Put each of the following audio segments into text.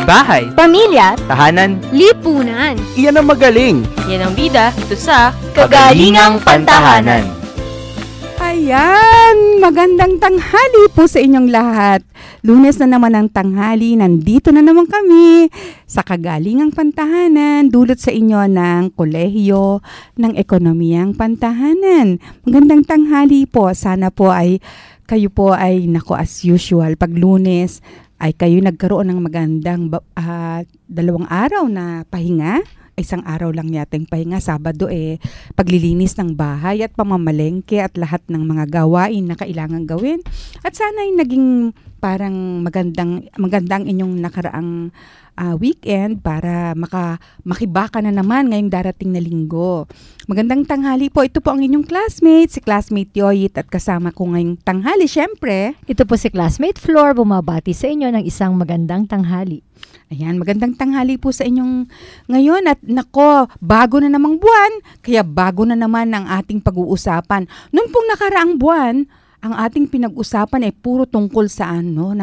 bahay, pamilya, tahanan, lipunan. iyan ang magaling. Yan ang bida ito sa Kagalingang Pantahanan. Ayan, magandang tanghali po sa inyong lahat. Lunes na naman ang tanghali, nandito na naman kami sa Kagalingang Pantahanan, dulot sa inyo ng Kolehiyo ng Ekonomiyang Pantahanan. Magandang tanghali po, sana po ay kayo po ay as usual, pag Lunes ay kayo nagkaroon ng magandang 2 araw na pahinga. Isang araw lang yating pahinga, Sabado paglilinis ng bahay at pamamalengke at lahat ng mga gawain na kailangan gawin. At sana ay naging parang magandang inyong nakaraang weekend para makibaka na naman ngayong darating na linggo. Magandang tanghali po. Ito po ang inyong classmate, si classmate Yoyit at kasama ko ngayong tanghali, syempre. Ito po si classmate Flor, bumabati sa inyo ng isang magandang tanghali. Ayan, magandang tanghali po sa inyong ngayon at nako, bago na namang buwan, kaya bago na naman ang ating pag-uusapan. Noon pong nakaraang buwan, ang ating pinag-usapan ay puro tungkol sa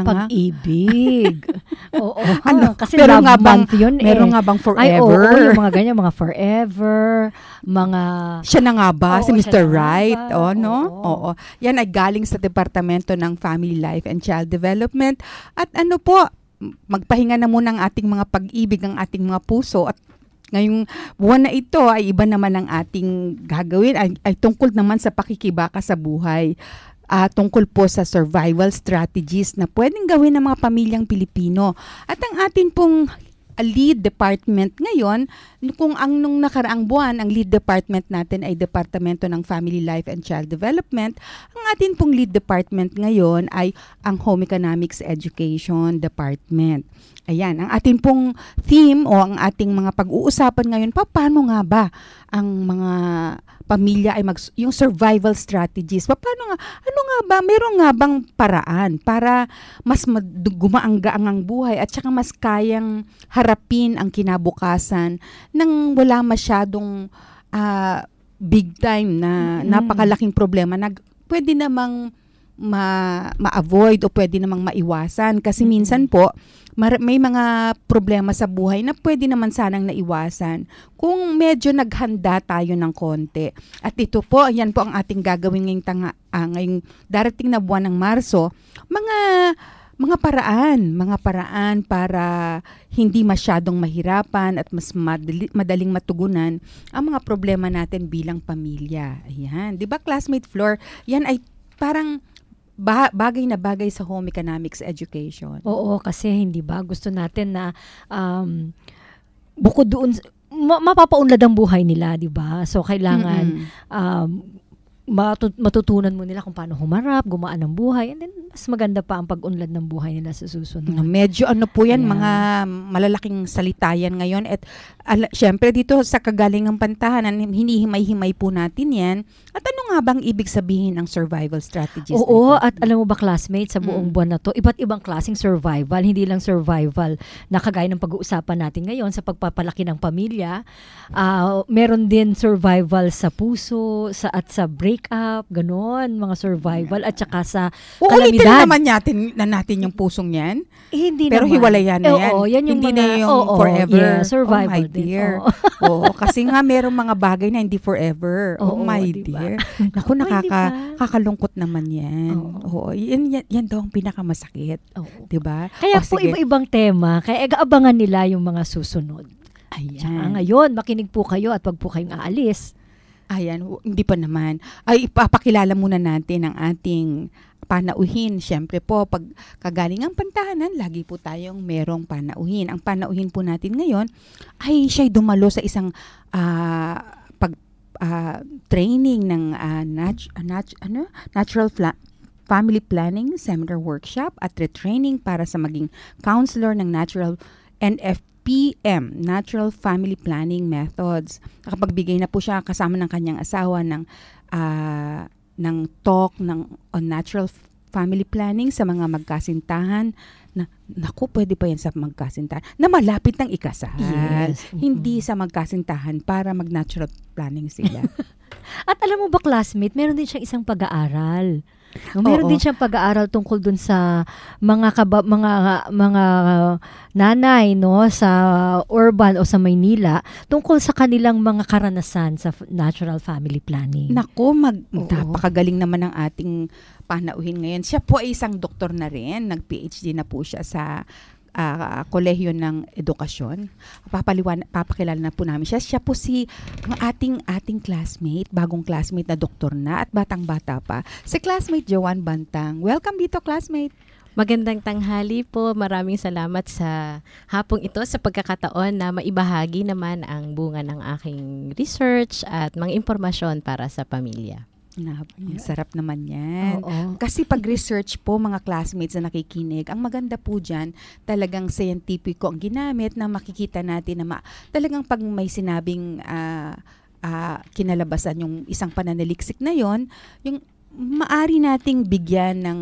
pag-ibig. Oo. Kasi pero love month yun meron nga bang forever? Ay, oo, yung mga ganyan, mga forever, mga... Siya na nga ba? Si Mr. Right? Oo. Yan ay galing sa Departamento ng Family Life and Child Development. At magpahinga na muna ang ating mga pag-ibig, ang ating mga puso at ngayong buwan na ito ay iba naman ang ating gagawin ay tungkol naman sa pakikibaka sa buhay. Tungkol po sa survival strategies na pwedeng gawin ng mga pamilyang Pilipino. At ang atin pong lead department ngayon, nung nakaraang buwan, ang lead department natin ay Departamento ng Family Life and Child Development. Ang atin pong lead department ngayon ay ang Home Economics Education Department. Ayan, ang ating pong theme o ang ating mga pag-uusapan ngayon, paano nga ba ang mga pamilya ay yung survival strategies? Ano nga ba? Meron nga bang paraan para mas gumaang-gaang ang buhay at saka mas kayang harapin ang kinabukasan nang wala masyadong big time na napakalaking problema na pwede namang ma-avoid o pwede namang maiwasan kasi minsan po may mga problema sa buhay na pwede naman sanang naiwasan kung medyo naghanda tayo ng konti. At ito po, yan po ang ating gagawin ngayong darating na buwan ng Marso, mga paraan para hindi masyadong mahirapan at mas madaling matugunan ang mga problema natin bilang pamilya. Ayan, 'di ba classmate Flor? Yan ay parang bagay na bagay sa home economics education. Oo, kasi hindi ba gusto natin na bukod doon mapapaunlad ang buhay nila, 'di ba? So kailangan matutunan mo nila kung paano humarap, gumaan ang buhay, and then mas maganda pa ang pag-unlad ng buhay nila sa susunod. Medyo po yan, mga malalaking salita yan ngayon. At syempre dito sa Kagalingang Pantahanan, hinihimay-himay po natin yan. At ano nga bang ibig sabihin ng survival strategies? Oo, at alam mo ba classmates, sa buong buwan na to, iba't ibang klaseng survival, hindi lang survival na kagaya ng pag-uusapan natin ngayon sa pagpapalaki ng pamilya. Meron din survival sa puso, at sa breakup, ganon, mga survival, at saka sa kalamidad. Ulitin naman natin yung pusong yan? Hindi pero naman. hiwalay yan na yan. Oo, yan yung hindi mga, na yung forever. Yeah, survival my dear. Oo, kasi nga merong mga bagay na hindi forever. My diba? dear. Naku, kakalungkot naman yan. Oo, yan daw ang pinakamasakit. Diba? Kaya po iba-ibang tema, kaya abangan nila yung mga susunod. Ayan. Tsaka ngayon, makinig po kayo at wag po kayong aalis. Ayan, hindi pa naman. Ay, ipapakilala muna natin ang ating panauhin. Siyempre po, pag Kagalingang Pantahanan, lagi po tayong merong panauhin. Ang panauhin po natin ngayon ay siya'y dumalo sa isang training ng natural family planning seminar workshop at retraining para sa maging counselor ng natural NFPM, Natural Family Planning Methods. Nakapagbigay na po siya kasama ng kanyang asawa ng talk on natural family planning sa mga magkasintahan na, naku, pwede pa yan sa magkasintahan na malapit ng ikasal. Yes. Hindi sa magkasintahan para mag-natural planning sila. At alam mo ba, classmate, meron din siyang isang pag-aaral Meron Oo. din siyang pag-aaral tungkol dun sa mga nanay no sa urban o sa Maynila tungkol sa kanilang mga karanasan sa natural family planning. Naku, Oo. napakagaling naman ng ating panauhin ngayon. Siya po ay isang doktor na rin. Nag-PhD na po siya sa Kolehiyo ng Edukasyon. Papakilala na po namin siya. Siya po ang ating classmate, bagong classmate na doktor na at batang-bata pa. Si classmate Joanne Bantang. Welcome dito, classmate. Magandang tanghali po. Maraming salamat sa hapong ito sa pagkakataon na maibahagi naman ang bunga ng aking research at mga impormasyon para sa pamilya. Sarap naman yan. Oo. Kasi pag-research po, mga classmates na nakikinig, ang maganda po dyan, talagang scientifico ang ginamit na makikita natin na talagang pag may sinabing kinalabasan yung isang pananaliksik na yon, yung maari nating bigyan ng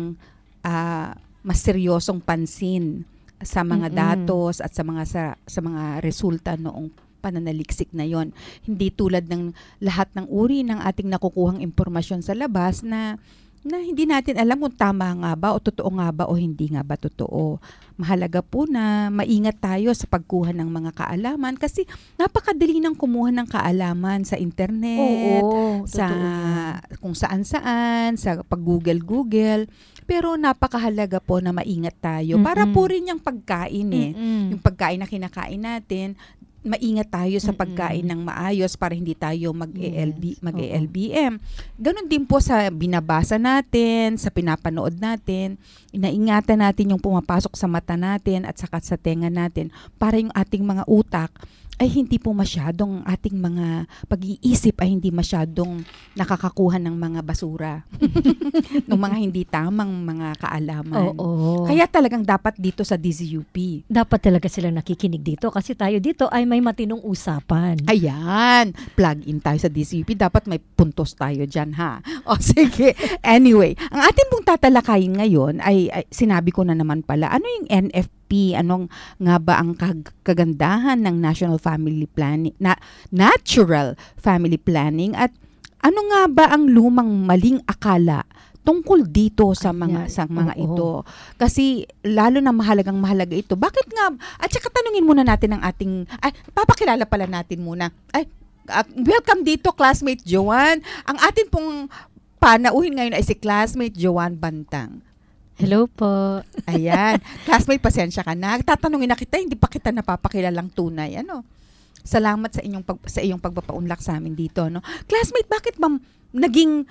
mas seryosong pansin sa mga datos at sa mga resulta noong pananaliksik na yon. Hindi tulad ng lahat ng uri ng ating nakukuhang impormasyon sa labas na hindi natin alam kung tama nga ba o totoo nga ba o hindi nga ba totoo. Mahalaga po na maingat tayo sa pagkuha ng mga kaalaman kasi napakadali nang kumuha ng kaalaman sa internet, Oo, sa totoo yan. kung saan-saan, sa pag-Google. Pero napakahalaga po na maingat tayo. Para po rin yung pagkain yung pagkain na kinakain natin, maingat tayo sa pagkain ng maayos para hindi tayo mag-LBM. Ganon din po sa binabasa natin, sa pinapanood natin, inaingatan natin yung pumapasok sa mata natin at saka sa tenga natin para yung ating mga utak ay hindi po masyadong ating mga pag-iisip ay hindi masyadong nakakakuha ng mga basura. ng mga hindi tamang mga kaalaman. Oo. Kaya talagang dapat dito sa DZUP. Dapat talaga silang nakikinig dito kasi tayo dito ay may matinong usapan. Ayan, plug in tayo sa DCUP. Dapat may puntos tayo dyan, ha? O sige. Anyway, ang ating pong tatalakayin ngayon ay sinabi ko na naman pala, ano yung NFP? Anong nga ba ang kagandahan ng Natural Family Planning at ano nga ba ang lumang maling akala tungkol dito sa mga ito. Kasi lalo na mahalaga ito. Bakit nga? At saka tanungin muna natin ang ating papakilala pala natin muna. Welcome dito, classmate Joanne. Ang atin pong panauhin ngayon ay si classmate Joanne Bantang. Hello po. Ayan. Classmate, pasensya ka na. Tatanungin na kita, hindi pa kita napapakilalang tunay. Salamat sa iyong pagpapaunlak sa amin dito, no? Classmate, bakit ba naging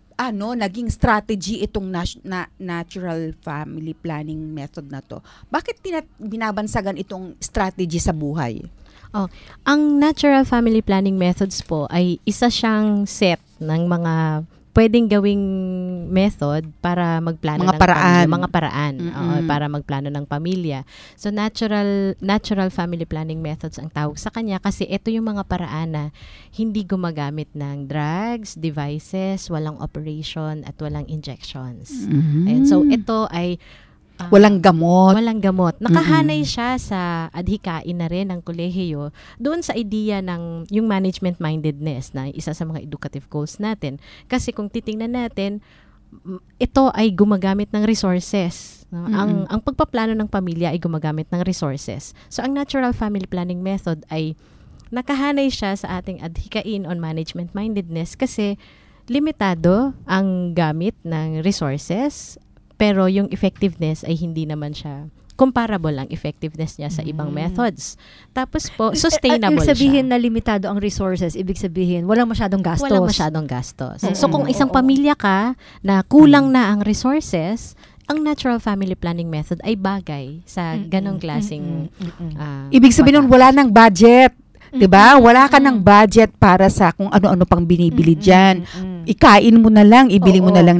strategy itong natural family planning method na to? Bakit binabansagan itong strategy sa buhay? Ang natural family planning methods po ay isa siyang set ng mga pwedeng gawing method para magplano Mga ng paraan. Mga paraan para magplano ng pamilya. So natural family planning methods ang tawag sa kanya kasi ito yung mga paraan na hindi gumagamit ng drugs, devices, walang operation at walang injections. Ayan, so ito ay Walang gamot. Walang gamot. Nakahanay siya sa adhikain na rin ng kolehiyo doon sa idea ng yung management mindedness na isa sa mga educative goals natin. Kasi kung titingnan natin, ito ay gumagamit ng resources. No? Ang pagpaplano ng pamilya ay gumagamit ng resources. So ang natural family planning method ay nakahanay siya sa ating adhikain on management mindedness kasi limitado ang gamit ng resources. Pero yung effectiveness ay hindi naman siya comparable ang effectiveness niya sa ibang methods. Tapos po, sustainable Ibig sabihin siya. na limitado ang resources, ibig sabihin walang masyadong gastos. Walang masyadong gastos. So kung isang pamilya ka na kulang na ang resources, ang natural family planning method ay bagay sa ganong klaseng Ibig sabihin nun, wala nang budget. 'Di ba? Wala ka ng budget para sa kung ano-ano pang binibili diyan. Ikain mo na lang, ibili mo na lang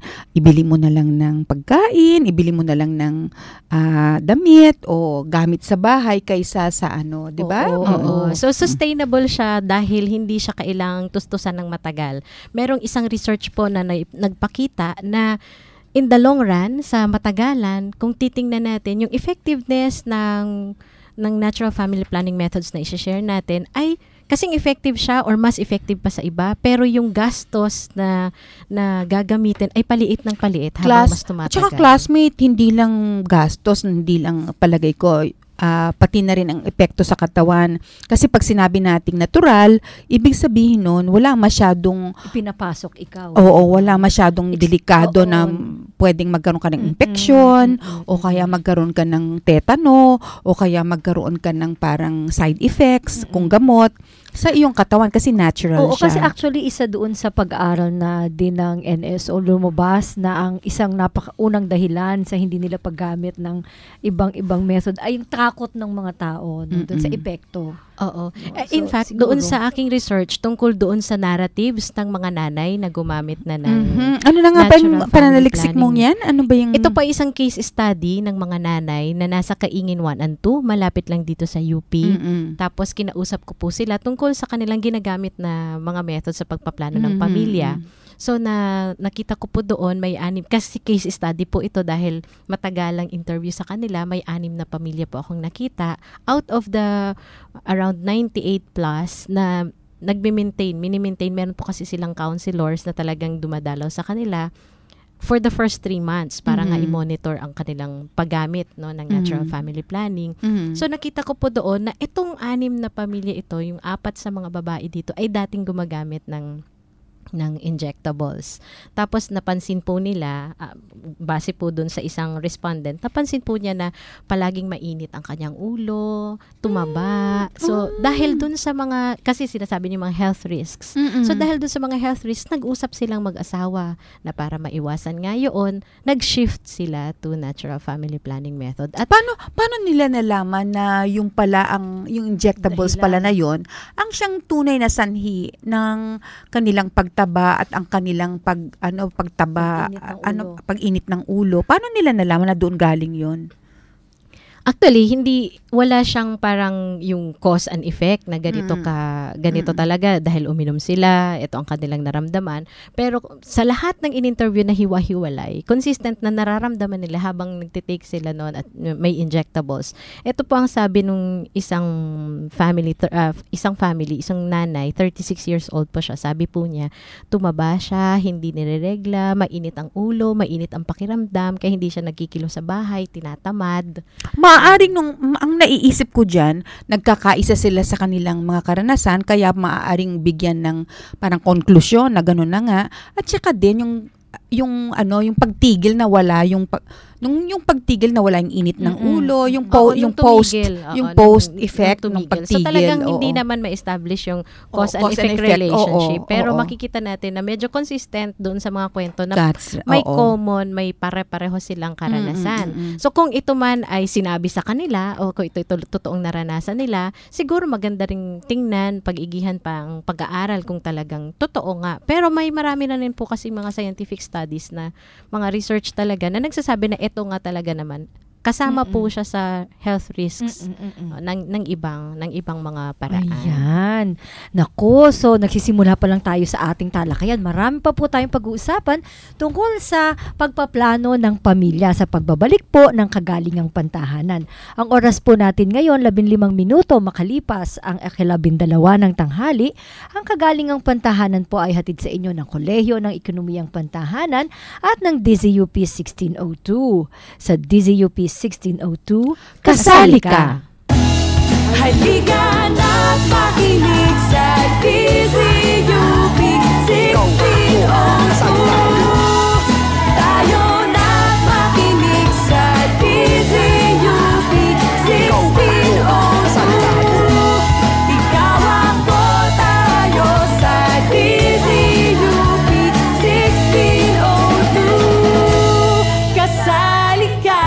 ng pagkain, ibili mo na lang ng damit o gamit sa bahay kaysa sa 'di ba? Oo. So sustainable siya dahil hindi siya kailangang tustusan ng matagal. Merong isang research po na nagpakita na in the long run, sa matagalan, kung titingnan natin yung effectiveness ng natural family planning methods na i-share natin ay kasing effective siya or mas effective pa sa iba, pero yung gastos na gagamitin ay paliit ng paliit habang mas tumatagal. Tsaka classmate, hindi lang gastos, hindi lang palagay ko, pati na rin ang epekto sa katawan. Kasi pag sinabi nating natural, ibig sabihin nun, wala masyadong Pinapasok ikaw. Oo, wala masyadong delikado na pwedeng magkaroon ka ng infection, o kaya magkaroon ka ng tetano, o kaya magkaroon ka ng parang side effects kung gamot sa iyong katawan kasi natural Oo, siya. kasi actually isa doon sa pag-aaral na din ng NSO lumabas na ang isang napakaunang dahilan sa hindi nila paggamit ng ibang method ay yung takot ng mga tao doon sa epekto. Oo. So, In fact, siguro, doon sa aking research, tungkol doon sa narratives ng mga nanay na gumamit na ng Ano na nga ba yung natural pananaliksik family mong yan? Ano ba yung... Ito pa isang case study ng mga nanay na nasa Kaingin 1 and 2, malapit lang dito sa UP. Tapos kinausap ko po sila tungkol sa kanilang ginagamit na mga method sa pagpaplano ng pamilya. So nakita ko po doon may 6, kasi case study po ito dahil matagalang interview sa kanila, may 6 na pamilya po akong nakita out of the around 98 plus na mini-maintain, meron po kasi silang counselors na talagang dumadalaw sa kanila for the first 3 months para nga i-monitor ang kanilang paggamit ng natural family planning. So nakita ko po doon na itong 6 na pamilya ito, yung 4 sa mga babae dito ay dating gumagamit ng injectables. Tapos napansin po nila, base po dun sa isang respondent, napansin po niya na palaging mainit ang kanyang ulo, tumaba. So dahil dun sa mga, kasi sinasabi niyo mga health risks. So dahil dun sa mga health risks, nag-usap silang mag-asawa na para maiwasan nga yun, nag-shift sila to natural family planning method. At paano nila nalaman na yung yung injectables pala na yon ang siyang tunay na sanhi ng kanilang pagtaba at ang kanilang pag-init ng ulo? Paano nila nalaman na doon galing yon? Actually, wala siyang parang yung cause and effect na ganito talaga dahil uminom sila, ito ang kanilang naramdaman. Pero sa lahat ng in-interview na hiwa-hiwalay, consistent na nararamdaman nila habang nagtitake sila noon at may injectables. Ito po ang sabi nung isang nanay, 36 years old po siya. Sabi po niya, tumaba siya, hindi nireregla, mainit ang ulo, mainit ang pakiramdam, kaya hindi siya nagkikilo sa bahay, tinatamad. Maaaring ang naiisip ko dyan, nagkakaisa sila sa kanilang mga karanasan, kaya maaaring bigyan ng parang konklusyon na gano'n na nga. At saka din yung pagtigil na wala yung pagtigil na wala yung init ng ulo, yung post effect ng pagtigil. So talagang hindi naman ma-establish yung cause and effect relationship. Pero makikita natin na medyo consistent doon sa mga kwento na may common, may pare-pareho silang karanasan. So kung ito man ay sinabi sa kanila o kung ito totoong naranasan nila, siguro maganda ring tingnan, pag-igihan pa ang pag-aaral kung talagang totoo nga. Pero may marami na rin po kasi mga scientific studies na mga research talaga na nagsasabi na ito nga talaga naman kasama po siya sa health risks ng ibang mga paraan. Ayan. Naku, so nagsisimula pa lang tayo sa ating talakayan. Marami pa po tayong pag-uusapan tungkol sa pagpaplano ng pamilya sa pagbabalik po ng kagalingang pantahanan. Ang oras po natin ngayon, 15 minuto makalipas ang 12 ng tanghali. Ang kagalingang pantahanan po ay hatid sa inyo ng Kolehiyo ng Ekonomiyang Pantahanan at ng DZUP 1602. Sa DZUP 1602, kasali ka! Halika na't makinig sa DZUP 1602. Tayo na't makinig sa DZUP 1602. Ikaw ako, tayo sa DZUP 1602. Kasali ka!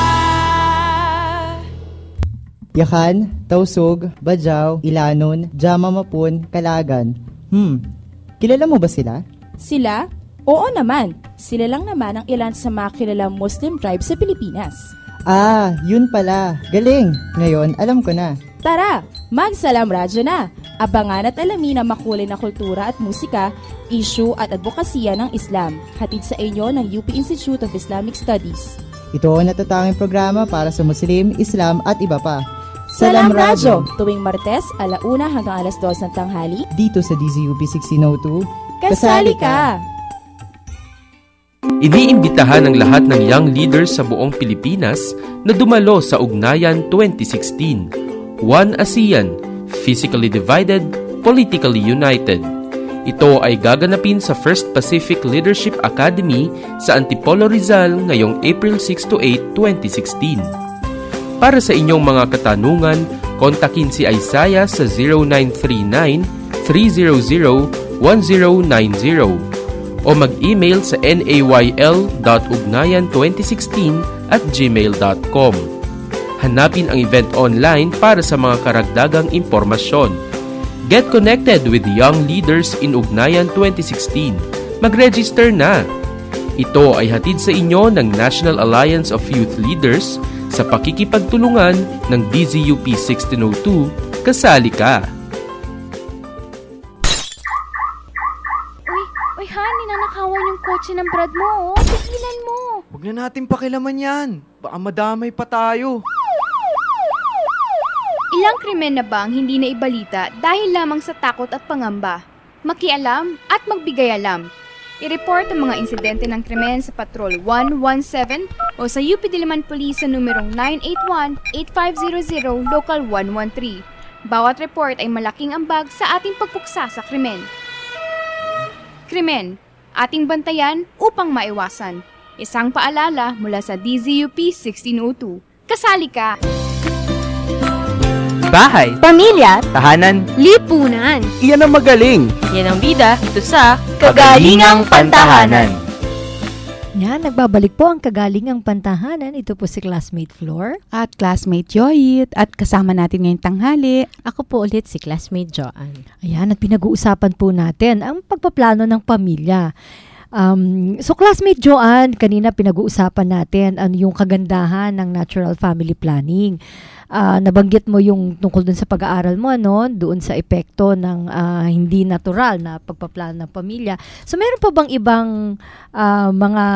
Yakan, Tausug, Bajau, Ilanon, Jamamapun, Kalagan. Kilala mo ba sila? Sila? Oo naman. Sila lang naman ang ilan sa mga kilalang Muslim tribe sa Pilipinas. Ah, yun pala. Galing. Ngayon, alam ko na. Tara, magsalam radyo na. Abangan at alamin ang makulay na kultura at musika, issue at advokasya ng Islam. Hatid sa inyo ng UP Institute of Islamic Studies. Ito ang natatanging programa para sa Muslim, Islam at iba pa. Salam Radyo, tuwing Martes, 1:00 hanggang 2:00 ng tanghali. Dito sa DZUP 1602. Kasali ka! Iniimbitahan ang lahat ng young leaders sa buong Pilipinas na dumalo sa Ugnayan 2016. One ASEAN, physically divided, politically united. Ito ay gaganapin sa First Pacific Leadership Academy sa Antipolo, Rizal ngayong April 6 to 8, 2016. Para sa inyong mga katanungan, kontakin si Isaiah sa 0939-300-1090 o mag-email sa nayl.ugnayan2016@gmail.com. Hanapin ang event online para sa mga karagdagang impormasyon. Get connected with young leaders in Ugnayan 2016. Mag-register na! Ito ay hatid sa inyo ng National Alliance of Youth Leaders sa pakikipagtulungan ng DZUP 1602. Kasali ka! Uy, honey, nanakawan yung kotse ng Brad mo, oh. Tigilan mo. Huwag na natin pakilaman yan. Baka madamay pa tayo. Ilang krimen na ba ang hindi na ibalita dahil lamang sa takot at pangamba? Makialam at magbigay alam. I-report ang mga insidente ng krimen sa Patrol 117 o sa UP Diliman Police sa numerong 981-8500 Local 113. Bawat report ay malaking ambag sa ating pagpuksa sa krimen. Krimen, ating bantayan upang maiwasan. Isang paalala mula sa DZUP 1602. Kasali ka! Bahay, Pamilya, tahanan, lipunan. iyan ang magaling. Yan ang bida dito sa Kagalingang Pantahanan. Yan, nagbabalik po ang Kagalingang Pantahanan. Ito po si Classmate Flor. At classmate Joyit. At kasama natin ngayong tanghali. Ako po ulit si classmate Joanne. Ayan, at pinag-uusapan po natin ang pagpaplano ng pamilya. So classmate Joanne, kanina pinag-uusapan natin ano yung kagandahan ng natural family planning. Nabanggit mo yung tungkol dun sa pag-aaral mo, no? Doon sa epekto ng hindi natural na pagpaplano ng pamilya. So meron pa bang ibang mga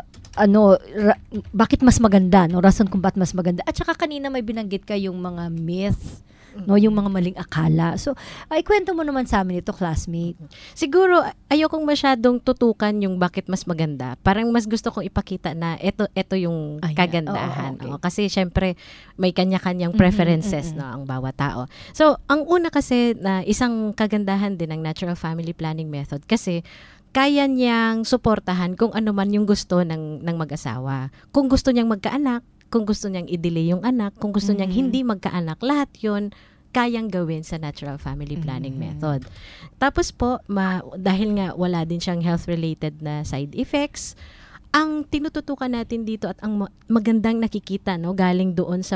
bakit mas maganda, no? Rason kung bakit mas maganda. At saka kanina may binanggit ka yung mga myth, no, yung mga maling akala. So, ikwento mo naman sa amin ito, classmate. Siguro, ayokong masyadong tutukan yung bakit mas maganda. Parang mas gusto kong ipakita na ito yung kagandahan. Okay. Kasi, syempre, may kanya-kanyang preferences no, ang bawat tao. So, ang una kasi, na isang kagandahan din ng natural family planning method kasi, kaya niyang suportahan kung ano man yung gusto ng mag-asawa. Kung gusto niyang magkaanak, kung gusto niyang i-delay yung anak, kung gusto niyang hindi magkaanak, lahat yun kayang gawin sa natural family planning method. Tapos po, dahil nga wala din siyang health-related na side effects, ang tinututukan natin dito at ang magandang nakikita, no, galing doon sa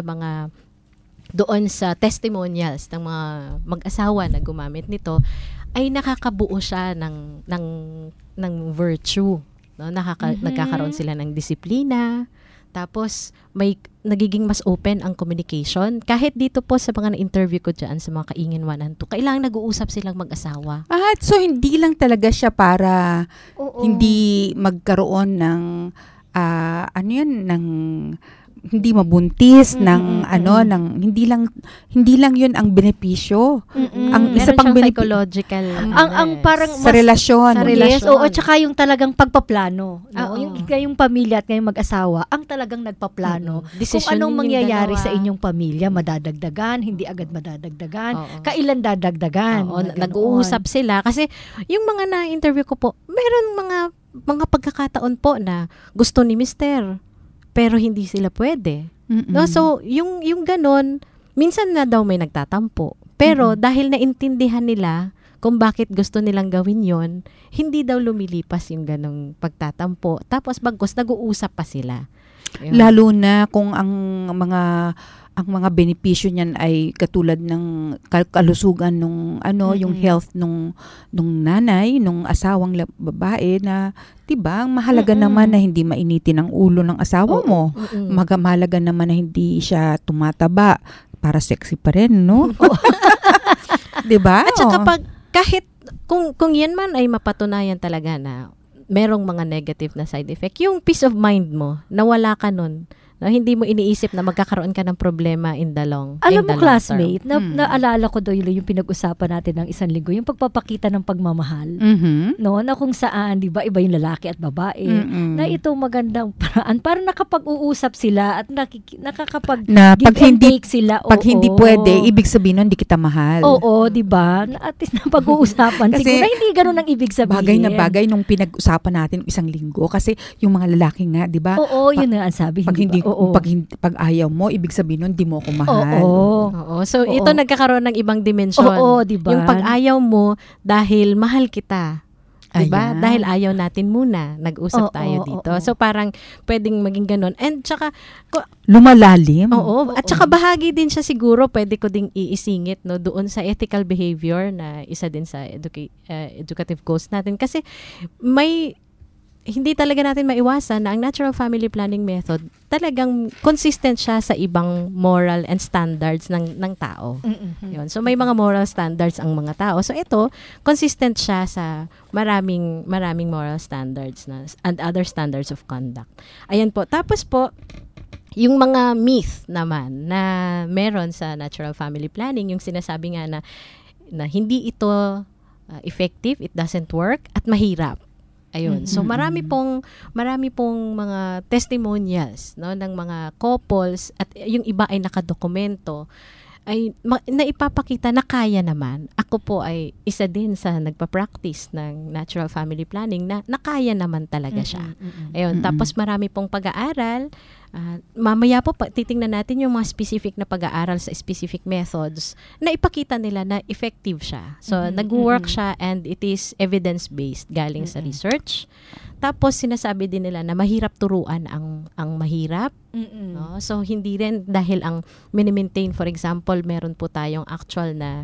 testimonials ng mga mag-asawa na gumamit nito, ay nakakabuo siya ng virtue. No? Nagkakaroon sila ng disiplina. Tapos, nagiging mas open ang communication. Kahit dito po sa mga na-interview ko dyan, sa mga Kaingin 1 and 2, kailangan nag-uusap silang mag-asawa. At so hindi lang talaga siya para hindi magkaroon ng hindi mabuntis ng hindi lang yun ang benepisyo. Ang isa pang psychological ang parang sa relasyon. Yes, oo, tsaka yung talagang pagpaplano, no? Yung pamilya at yung mag-asawa, ang talagang nagpaplano. Kung anong mangyayari sa inyong pamilya, madadagdagan, hindi agad madadagdagan, kailan dadagdagan. Nag-uusap sila kasi yung mga na-interview ko po, meron mga pagkakataon po na gusto ni Mister pero hindi sila pwede. No? So, yung ganon, minsan na daw may nagtatampo. Pero dahil naintindihan nila kung bakit gusto nilang gawin yon, hindi daw lumilipas yung ganong pagtatampo. Tapos bagkos, nag-uusap pa sila. Yun. Lalo na kung ang mga benepisyo niyan ay katulad ng kalusugan nung yung health nung nanay, nung asawang babae na 'di ba, mahalaga naman na hindi mainitin ang ulo ng asawa mo. Mahalaga naman na hindi siya tumataba para sexy pa rin, no? 'Di ba? At saka kahit kung yan man ay mapatunayan talaga na merong mga negative na side effect, yung peace of mind mo, na wala ka nun, No, hindi mo iniisip na magkakaroon ka ng problema in the long Alam mo, long classmate, term. naalala ko doon yung pinag-usapan natin ng isang linggo, yung pagpapakita ng pagmamahal. No, na kung saan, di ba, iba yung lalaki at babae, na ito magandang paraan. Parang nakapag-uusap sila at nakakapag-give and take sila. Pag hindi pwede, ibig sabihin nun, hindi kita mahal. Oo, di ba? At least napag-uusapan. Kasi, siguro hindi ganun ang ibig sabihin. Bagay na bagay nung pinag-usapan natin isang linggo. Kasi yung mga lalaki nga, di ba? Oo, yun nga ang sabi. Pag ayaw mo, ibig sabihin nun, di mo ako mahal. Oo. So, ito nagkakaroon ng ibang dimensyon. Oo, diba? Yung pag-ayaw mo dahil mahal kita. Diba? Dahil ayaw natin muna. Nag-usap tayo dito. So, parang pwedeng maging ganun. And tsaka, lumalalim. Oo. At tsaka bahagi din siya siguro, pwede ko ding iisingit no, doon sa ethical behavior na isa din sa educative goals natin. Kasi hindi talaga natin maiwasan na ang natural family planning method talagang consistent siya sa ibang moral and standards ng tao. Yun. So may mga moral standards ang mga tao. So ito, consistent siya sa maraming moral standards and other standards of conduct. Ayan po. Tapos po, yung mga myth naman na meron sa natural family planning, yung sinasabi nga na hindi ito effective, it doesn't work, at mahirap. Ayun. So marami pong mga testimonials no ng mga couples at yung iba ay nakadokumento ay naipapakita na kaya naman. Ako po ay isa din sa nagpa-practice ng natural family planning na nakaya naman talaga siya. Ayun. Tapos marami pong pag-aaral. Mamaya po titingnan natin yung mga specific na pag-aaral sa specific methods na ipakita nila na effective siya. So, nag-work siya and it is evidence-based galing sa research. Tapos, sinasabi din nila na mahirap turuan ang mahirap. No? So, hindi rin dahil ang mini-maintain, for example, meron po tayong actual na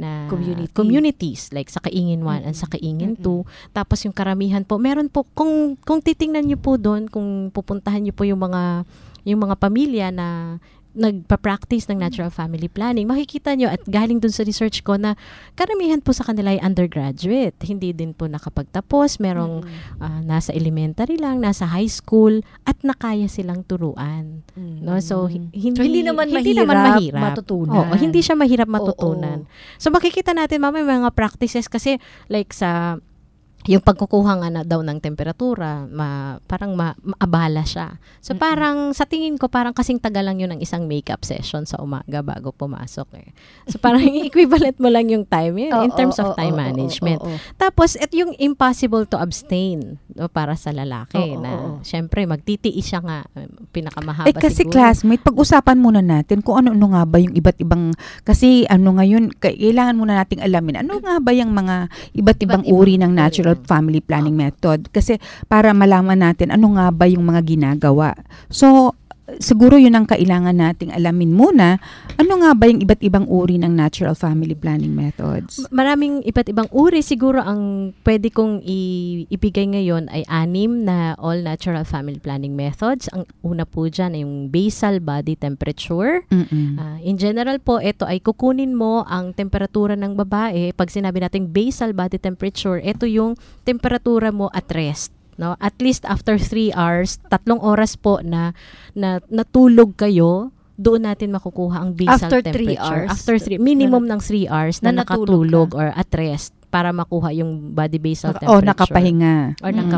communities like sa Kaingin 1 and sa Kaingin 2. Tapos, yung karamihan po, meron po, kung titingnan nyo po doon, kung pupuntahan nyo po yung mga pamilya na nagpa-practice ng natural family planning, makikita nyo at galing dun sa research ko na karamihan po sa kanila ay undergraduate. Hindi din po nakapagtapos. Merong nasa elementary lang, nasa high school, at nakaya silang turuan. No? So, hindi naman mahirap matutunan. Oo, hindi siya mahirap matutunan. So, makikita natin mamaya mga practices kasi like sa yung pagkukuha nga daw ng temperatura, parang maabala siya. So parang sa tingin ko parang kasing tagal lang yun ng isang makeup session sa umaga bago pumasok eh. So parang equivalent mo lang yung time in terms of time management. Tapos yung impossible to abstain para sa lalaki na syempre magtitiis siya nga pinakamahaba kasi siguro. Classmate, pag-usapan muna natin kung ano nga ba yung iba't ibang kasi ngayon kailangan muna nating alamin ano nga ba yung mga iba't ibang uri ng natural family planning method kasi para malaman natin ano nga ba yung mga ginagawa. So, siguro yun ang kailangan nating alamin muna. Ano nga ba yung iba't ibang uri ng natural family planning methods? Maraming iba't ibang uri. Siguro ang pwede kong ibigay ngayon ay 6 na all natural family planning methods. Ang una po dyan ay yung basal body temperature. In general po, ito ay kukunin mo ang temperatura ng babae. Pag sinabi natin basal body temperature, ito yung temperatura mo at rest. No? At least after 3 hours, 3 oras po na natulog kayo, doon natin makukuha ang basal after temperature. 3 hours? After 3, minimum ng 3 hours na nakatulog or at rest para makuha yung body basal temperature. O nakapahinga.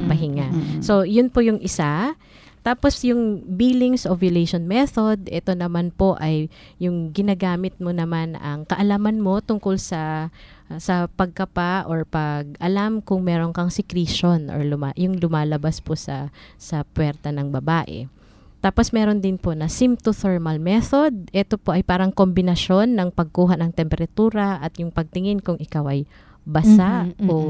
So, yun po yung isa. Tapos yung Billings ovulation method, ito naman po ay yung ginagamit mo naman ang kaalaman mo tungkol sa pagkapa or pag-alam kung meron kang secretion or yung lumalabas po sa puwerta ng babae. Tapos meron din po na symptothermal method. Ito po ay parang kombinasyon ng pagkuha ng temperatura at yung pagtingin kung ikaw ay basa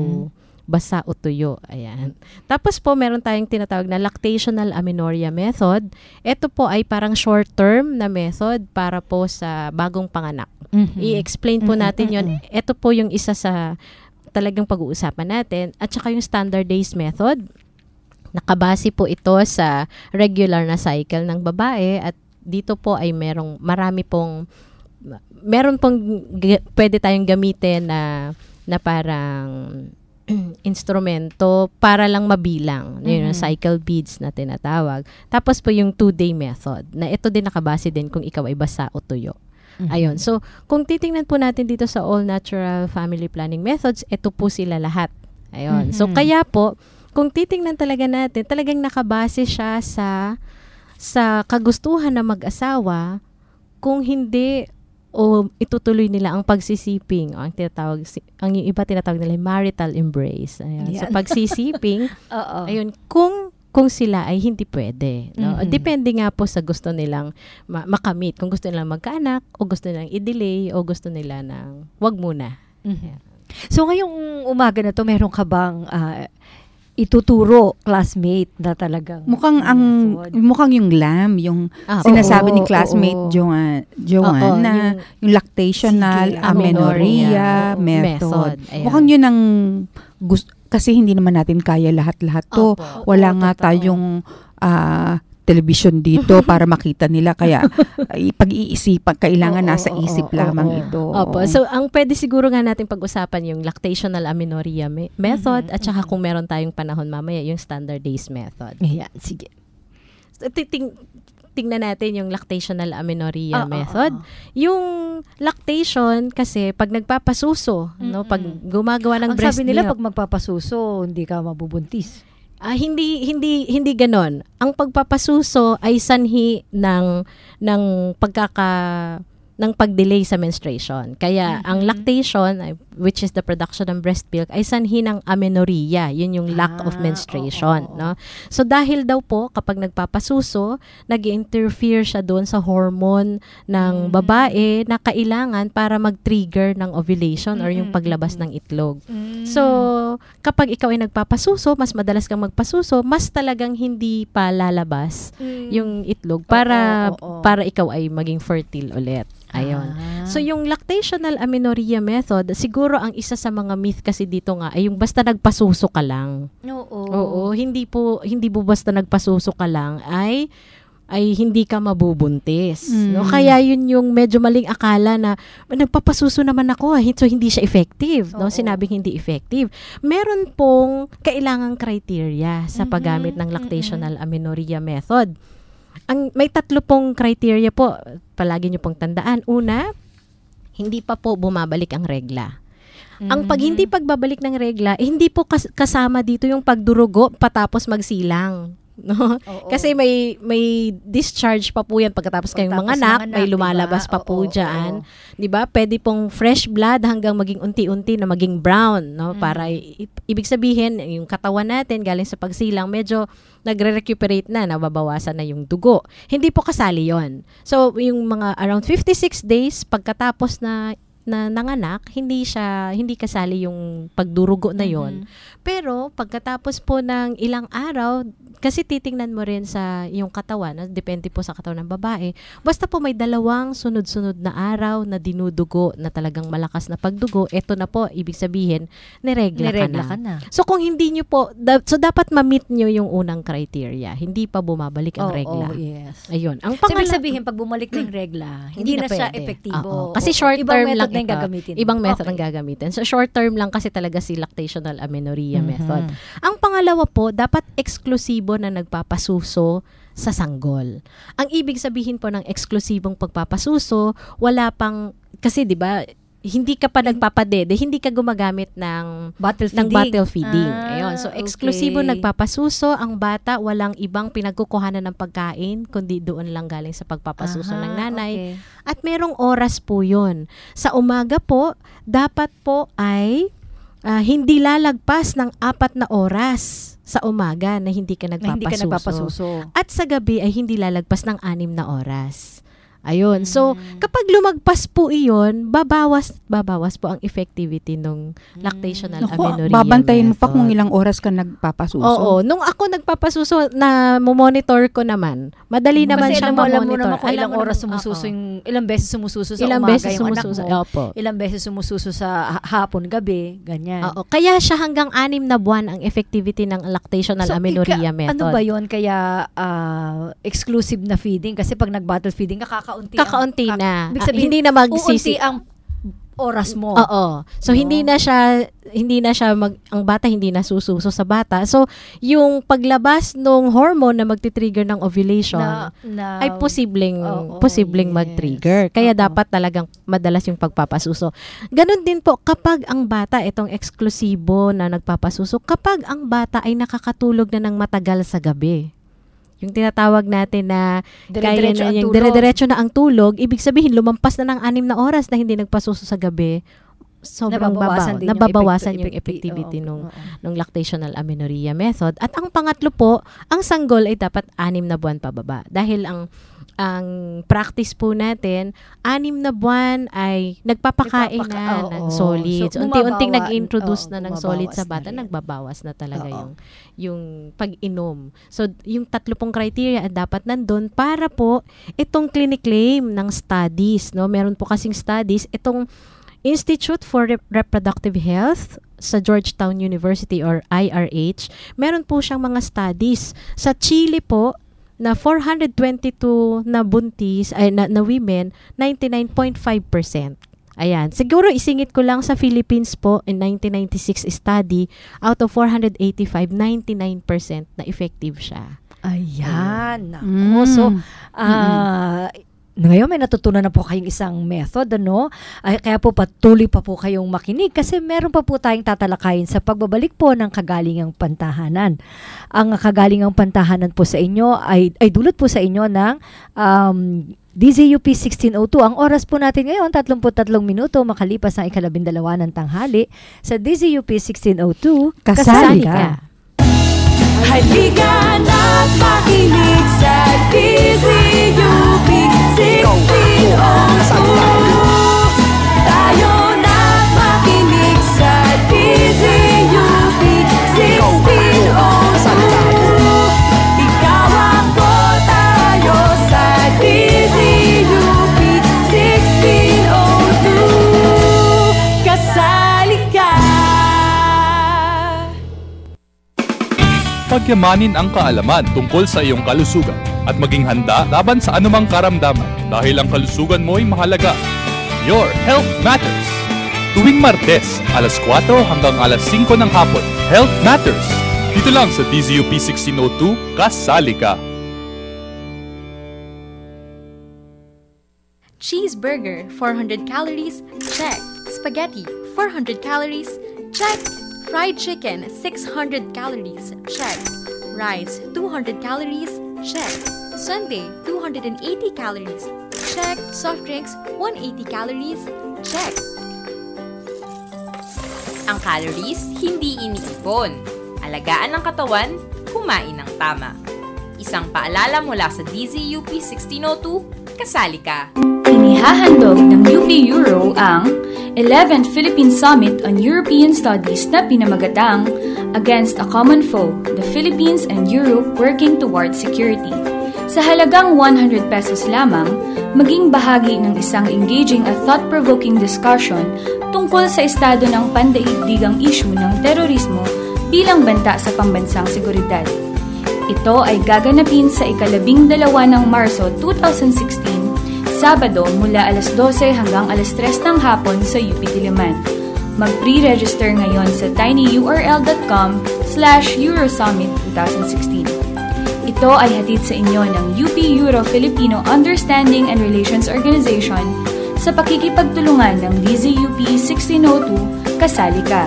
o tuyo. Ayan. Tapos po, meron tayong tinatawag na lactational amenorrhea method. Ito po ay parang short-term na method para po sa bagong panganak. I-explain po natin yon. Ito po yung isa sa talagang pag-uusapan natin. At saka yung standard days method. Nakabase po ito sa regular na cycle ng babae at dito po ay meron pong pwede tayong gamitin na parang instrumento para lang mabilang. Yung cycle beads na tinatawag. Tapos po yung 2-day method, na ito din nakabase din kung ikaw ay basa o tuyo. Ayun. So, kung titingnan po natin dito sa all natural family planning methods, ito po sila lahat. Ayun. So, kaya po, kung titingnan talaga natin, talagang nakabase siya sa kagustuhan ng mag-asawa, kung hindi o itutuloy nila ang pagsisiping, ang yung iba tinatawag nila marital embrace. Ayan. So pagsisiping, ayun, kung sila ay hindi pwede, no? Depende nga po sa gusto nilang makamit, kung gusto nilang magkaanak o gusto nilang i-delay o gusto nila ng wag muna. So ngayong umaga na to, meron ka bang ituturo classmate na talagang mukhang yung LAM, yung sinasabi ni classmate Joanne na yung lactational amenorrhea method. Mukhang yun ang gusto, kasi hindi naman natin kaya lahat-lahat to. Wala nga tayong television dito para makita nila, kaya pag-iisipan, kailangan nasa isip lamang ito. So ang pwede siguro nga natin pag-usapan yung lactational amenorrhea method at saka kung meron tayong panahon mamaya yung standard days method. Ayan, sige. So, tingnan natin yung lactational amenorrhea method. Yung lactation kasi pag nagpapasuso, no, pag gumagawa ng breast milk. Sabi nila pag magpapasuso, hindi ka mabubuntis. Hindi ganon. Ang pagpapasuso ay sanhi ng pag-delay sa menstruation. Kaya ang lactation, which is the production ng breast milk, ay sanhi ng amenorrhea. Yun yung lack of menstruation. No? So dahil daw po, kapag nagpapasuso, nag-interfere siya doon sa hormone ng babae na kailangan para mag-trigger ng ovulation or yung paglabas ng itlog. So kapag ikaw ay nagpapasuso, mas madalas kang magpasuso, mas talagang hindi pa lalabas yung itlog para ikaw ay maging fertile ulit. Ayun. So yung lactational amenorrhea method, siguro ang isa sa mga myth kasi dito nga ay yung basta nagpasuso ka lang. Oo, hindi po basta nagpasuso ka lang ay hindi ka mabubuntis. No? Kaya yun yung medyo maling akala na nagpapasuso naman ako, so hindi siya effective. No? Sinabing hindi effective. Meron pong kailangang criteria sa paggamit ng lactational amenorrhea method. May 3 pong criteria po, palagi nyo pong tandaan. Una, hindi pa po bumabalik ang regla. Ang hindi pagbabalik ng regla, hindi po kasama dito yung pagdurugo patapos magsilang. No? Kasi may discharge pa po yan pagkatapos kayong manganak, may lumalabas pa po dyan. 'Di ba? Pwede pong fresh blood hanggang maging unti-unti na maging brown, no? Para ibig sabihin yung katawan natin galing sa pagsilang medyo nagre-recuperate na, nababawasan na yung dugo. Hindi po kasali 'yon. So yung mga around 56 days pagkatapos na nanganak, hindi kasali yung pagdurugo na 'yon. Pero pagkatapos po ng ilang araw, kasi titingnan mo rin sa yung katawan, depende po sa katawan ng babae, basta po may 2 sunod-sunod na araw na dinudugo na talagang malakas na pagdugo, eto na po, ibig sabihin, niregla ka na. So kung hindi nyo po, so dapat ma-meet nyo yung unang criteria, hindi pa bumabalik ang regla. Yes. Ayun. Ang so ibig sabihin, pag bumalik na yung regla, hindi na siya epektibo. Kasi short term lang ito. Ibang method ang gagamitin. So short term lang kasi talaga si lactational amenorrhea method. Ang pangalawa po, dapat eksklusibo na nagpapasuso sa sanggol. Ang ibig sabihin po ng eksklusibong pagpapasuso, wala pang, kasi 'di ba, hindi ka pa nagpapadede, hindi ka gumagamit ng bottle feeding. Ayun. So eksklusibo nagpapasuso, ang bata walang ibang pinagkukuhanan ng pagkain kundi doon lang galing sa pagpapasuso ng nanay. At merong oras po 'yon. Sa umaga po, dapat po ay hindi lalagpas ng 4 na oras sa umaga na hindi ka nagpapasuso. At sa gabi ay hindi lalagpas ng 6 na oras. Ayun. So, kapag lumagpas po iyon, babawas po ang effectivity ng lactational amenorrhea babantayin mo pa method. kung ilang oras ka nagpapasuso. Oo. Nung ako nagpapasuso, na monitor ko naman. Madali naman siya ma-monitor. Alam mo naman kung ilang oras sumususo ilang beses sumususo sa umaga yung anak mo. Ilang beses sumususo sa hapon, gabi, ganyan. Oo. Kaya siya hanggang 6 na buwan ang effectivity ng lactational amenorrhea method. Ano ba yun? Kaya exclusive na feeding? Kasi pag nag-bottle feeding, kakaunti na. Ibig sabihin, hindi na magsisi. oras mo. Oo. So hindi na siya ang bata hindi na sususo sa bata. So yung paglabas ng hormone na magti-trigger ng ovulation ay posibleng mag-trigger. Kaya dapat talagang madalas yung pagpapasuso. Ganon din po kapag ang bata, itong eksklusibo na nagpapasuso, kapag ang bata ay nakakatulog na ng matagal sa gabi. Yung tinatawag natin na dire-diretso na ang tulog, ibig sabihin lumampas na ng 6 na oras na hindi nagpasuso sa gabi, sobrang nababawasan yung effectivity nung lactational amenorrhea method. At ang pangatlo po, ang sanggol ay dapat 6 na buwan pababa. Dahil ang practice po natin, 6 na buwan ay nagpapakain na ng solids. So, unti-unting nag-introduce na ng solids sa bata, nagbabawas na talaga yung pag-inom. So, yung 3 pong criteria dapat nandun para po itong clinic claim ng studies. No? Meron po kasing studies, itong Institute for Reproductive Health sa Georgetown University or IRH, meron po siyang mga studies. Sa Chile po, na 422 na buntis, na women, 99.5%. Ayan. Siguro isingit ko lang sa Philippines po, in 1996 study, out of 485, 99% na effective siya. Ayan. Nako. So, ngayon may natutunan na po kayong isang method, ano? Kaya po patuloy pa po kayong makinig kasi meron pa po tayong tatalakayin sa pagbabalik po ng Kagalingang Pantahanan. Ang Kagalingang Pantahanan po sa inyo ay dulot po sa inyo ng DZUP 1602. Ang oras po natin ngayon, 33 minuto makalipas ang 12 ng tanghali sa DZUP 1602. Kasali ka! Halika na't makinig sa DZUP 1602. Tayo na't makinig sa DZUP 1602. Ikaw ako, tayo sa DZUP 1602. Kasali ka! Pagyamanin ang kaalaman tungkol sa iyong kalusugan at maging handa laban sa anumang karamdaman dahil ang kalusugan mo ay mahalaga. Your Health Matters. Tuwing Martes, alas 4 hanggang alas 5 ng hapon. Health Matters. Dito lang sa DZUP 1602, kasali ka. Cheeseburger, 400 calories, check. Spaghetti, 400 calories, check. Fried chicken, 600 calories, check. Rice, 200 calories, check. Sundae, 280 calories, check. Soft drinks, 180 calories, check. Ang calories, hindi iniipon. Alagaan ang katawan, kumain ng tama. Isang paalala mula sa DZUP 1602, kasali ka! Inihahandog ng UP Euro ang 11th Philippine Summit on European Studies na pinamagatang Against a Common Foe, the Philippines and Europe Working Towards Security. Sa halagang 100 pesos lamang, maging bahagi ng isang engaging at thought-provoking discussion tungkol sa estado ng pandaigdigang issue ng terorismo bilang banta sa pambansang seguridad. Ito ay gaganapin sa ika-12 ng Marso 2016, Sabado mula alas 12 hanggang alas 3 ng hapon sa UP Diliman. Mag-pre-register ngayon sa tinyurl.com/Eurosummit 2016. Ito ay hatid sa inyo ng UP Euro-Filipino Understanding and Relations Organization sa pakikipagtulungan ng DZUP 1602, kasali ka!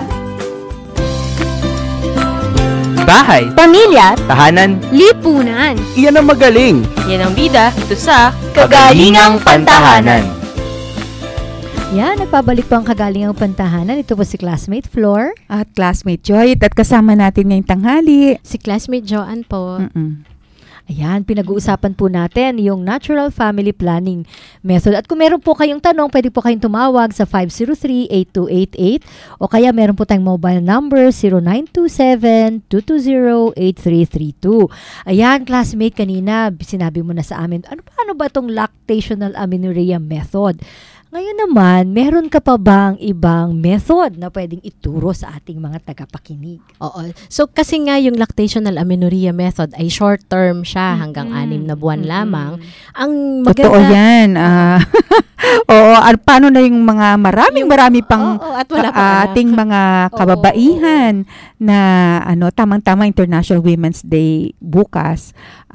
Bahay, pamilya, tahanan, lipunan. Iyan ang magaling. Yan ang bida ito sa Kagalingang Pantahanan. Yan, nagpabalik po ang Kagalingang Pantahanan. Ito po si classmate Flor. At classmate Joy. At kasama natin ngayong tanghali. Si classmate Joanne po. Ayan, pinag-uusapan po natin yung Natural Family Planning Method. At kung meron po kayong tanong, pwede po kayong tumawag sa 503-8288 o kaya meron po tayong mobile number 0927-220-8332. Ayan, classmate, kanina sinabi mo na sa amin, paano ba itong lactational amenorrhea method? Ngayon naman, meron ka pa bang ibang method na pwedeng ituro sa ating mga tagapakinig? Oo. So, kasi nga yung lactational amenorrhea method ay short-term siya hanggang 6 na buwan lamang. Ang maganda, totoo yan. Oo, paano na yung mga marami pang at wala pang ating mga kababaihan na tamang-tama International Women's Day bukas.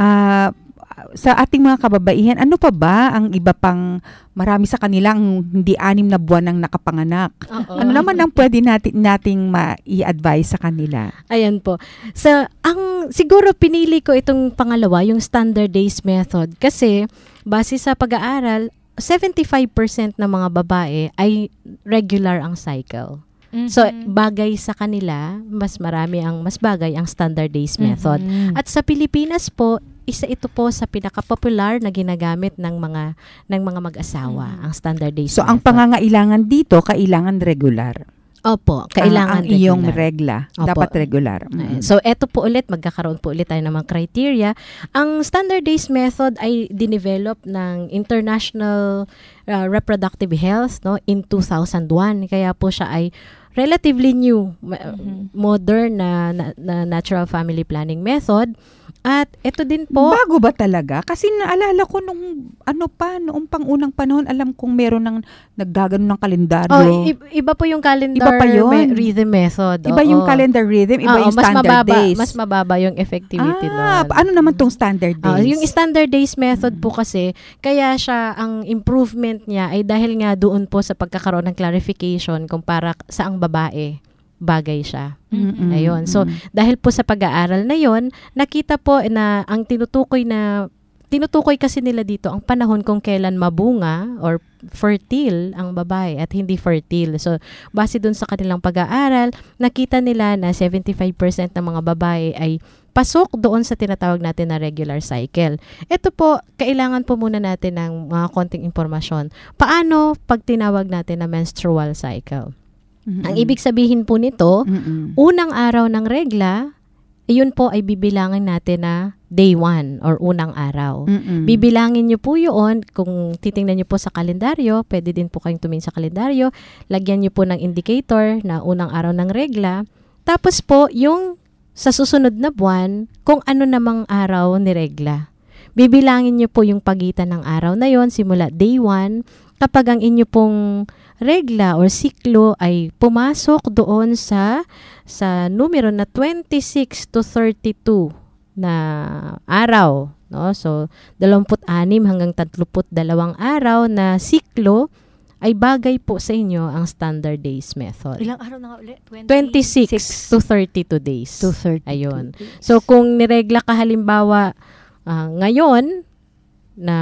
Sa ating mga kababaihan, ano pa ba ang iba pang marami sa kanilang hindi 6 na buwan ang nakapanganak? Ano naman ang pwede nating ma-i-advise sa kanila? Ayan po. Siguro pinili ko itong pangalawa, yung standard days method. Kasi, base sa pag-aaral, 75% ng mga babae ay regular ang cycle. So, bagay sa kanila, mas bagay ang standard days method. At sa Pilipinas po, isa ito po sa pinaka-popular na ginagamit ng mga mag-asawa, ang standard days So, method. ang pangangailangan dito, kailangan regular. Opo, kailangan ang iyong regla. Dapat regular. So, eto po ulit, magkakaroon po ulit tayo ng mga criteria. Ang standard days method ay dinevelop ng International Reproductive Health in 2001. Kaya po siya ay relatively new, modern na natural family planning method. At ito din po. Bago ba talaga? Kasi naalala ko noong pangunang panahon, alam kong meron ng naggagano ng kalendaryo. Iba po yung calendar iba pa yun. rhythm method. Iba yung calendar rhythm, iba yung standard days. Mas mababa yung effectivity nun. Ano naman tong standard days? Yung standard days method po kasi, kaya siya, ang improvement niya ay dahil nga doon po sa pagkakaroon ng clarification kumpara sa ang babae. Bagay siya. Ayun. So, dahil po sa pag-aaral na yon, nakita po na ang tinutukoy kasi nila dito ang panahon kung kailan mabunga or fertile ang babae at hindi fertile. So, base dun sa kanilang pag-aaral, nakita nila na 75% ng mga babae ay pasok doon sa tinatawag natin na regular cycle. Ito po, kailangan po muna natin ng mga konting impormasyon. Paano pag tinawag natin na menstrual cycle? Ang ibig sabihin po nito, unang araw ng regla, iyon po ay bibilangin natin na day 1 or unang araw. Bibilangin nyo po yun, kung titingnan nyo po sa kalendaryo, pwede din po kayong tumingin sa kalendaryo, lagyan nyo po ng indicator na unang araw ng regla. Tapos po, yung sa susunod na buwan, kung ano namang araw ni regla. Bibilangin nyo po yung pagitan ng araw na yon simula day 1, kapag ang inyo pong regla or siklo ay pumasok doon sa numero na 26 to 32 na araw, no? So 26 hanggang 32 araw na siklo ay bagay po sa inyo ang standard days method. Ilang araw na nga ulit? 26 to 32 days. To 32 Ayun. So kung niregla ka halimbawa ngayon na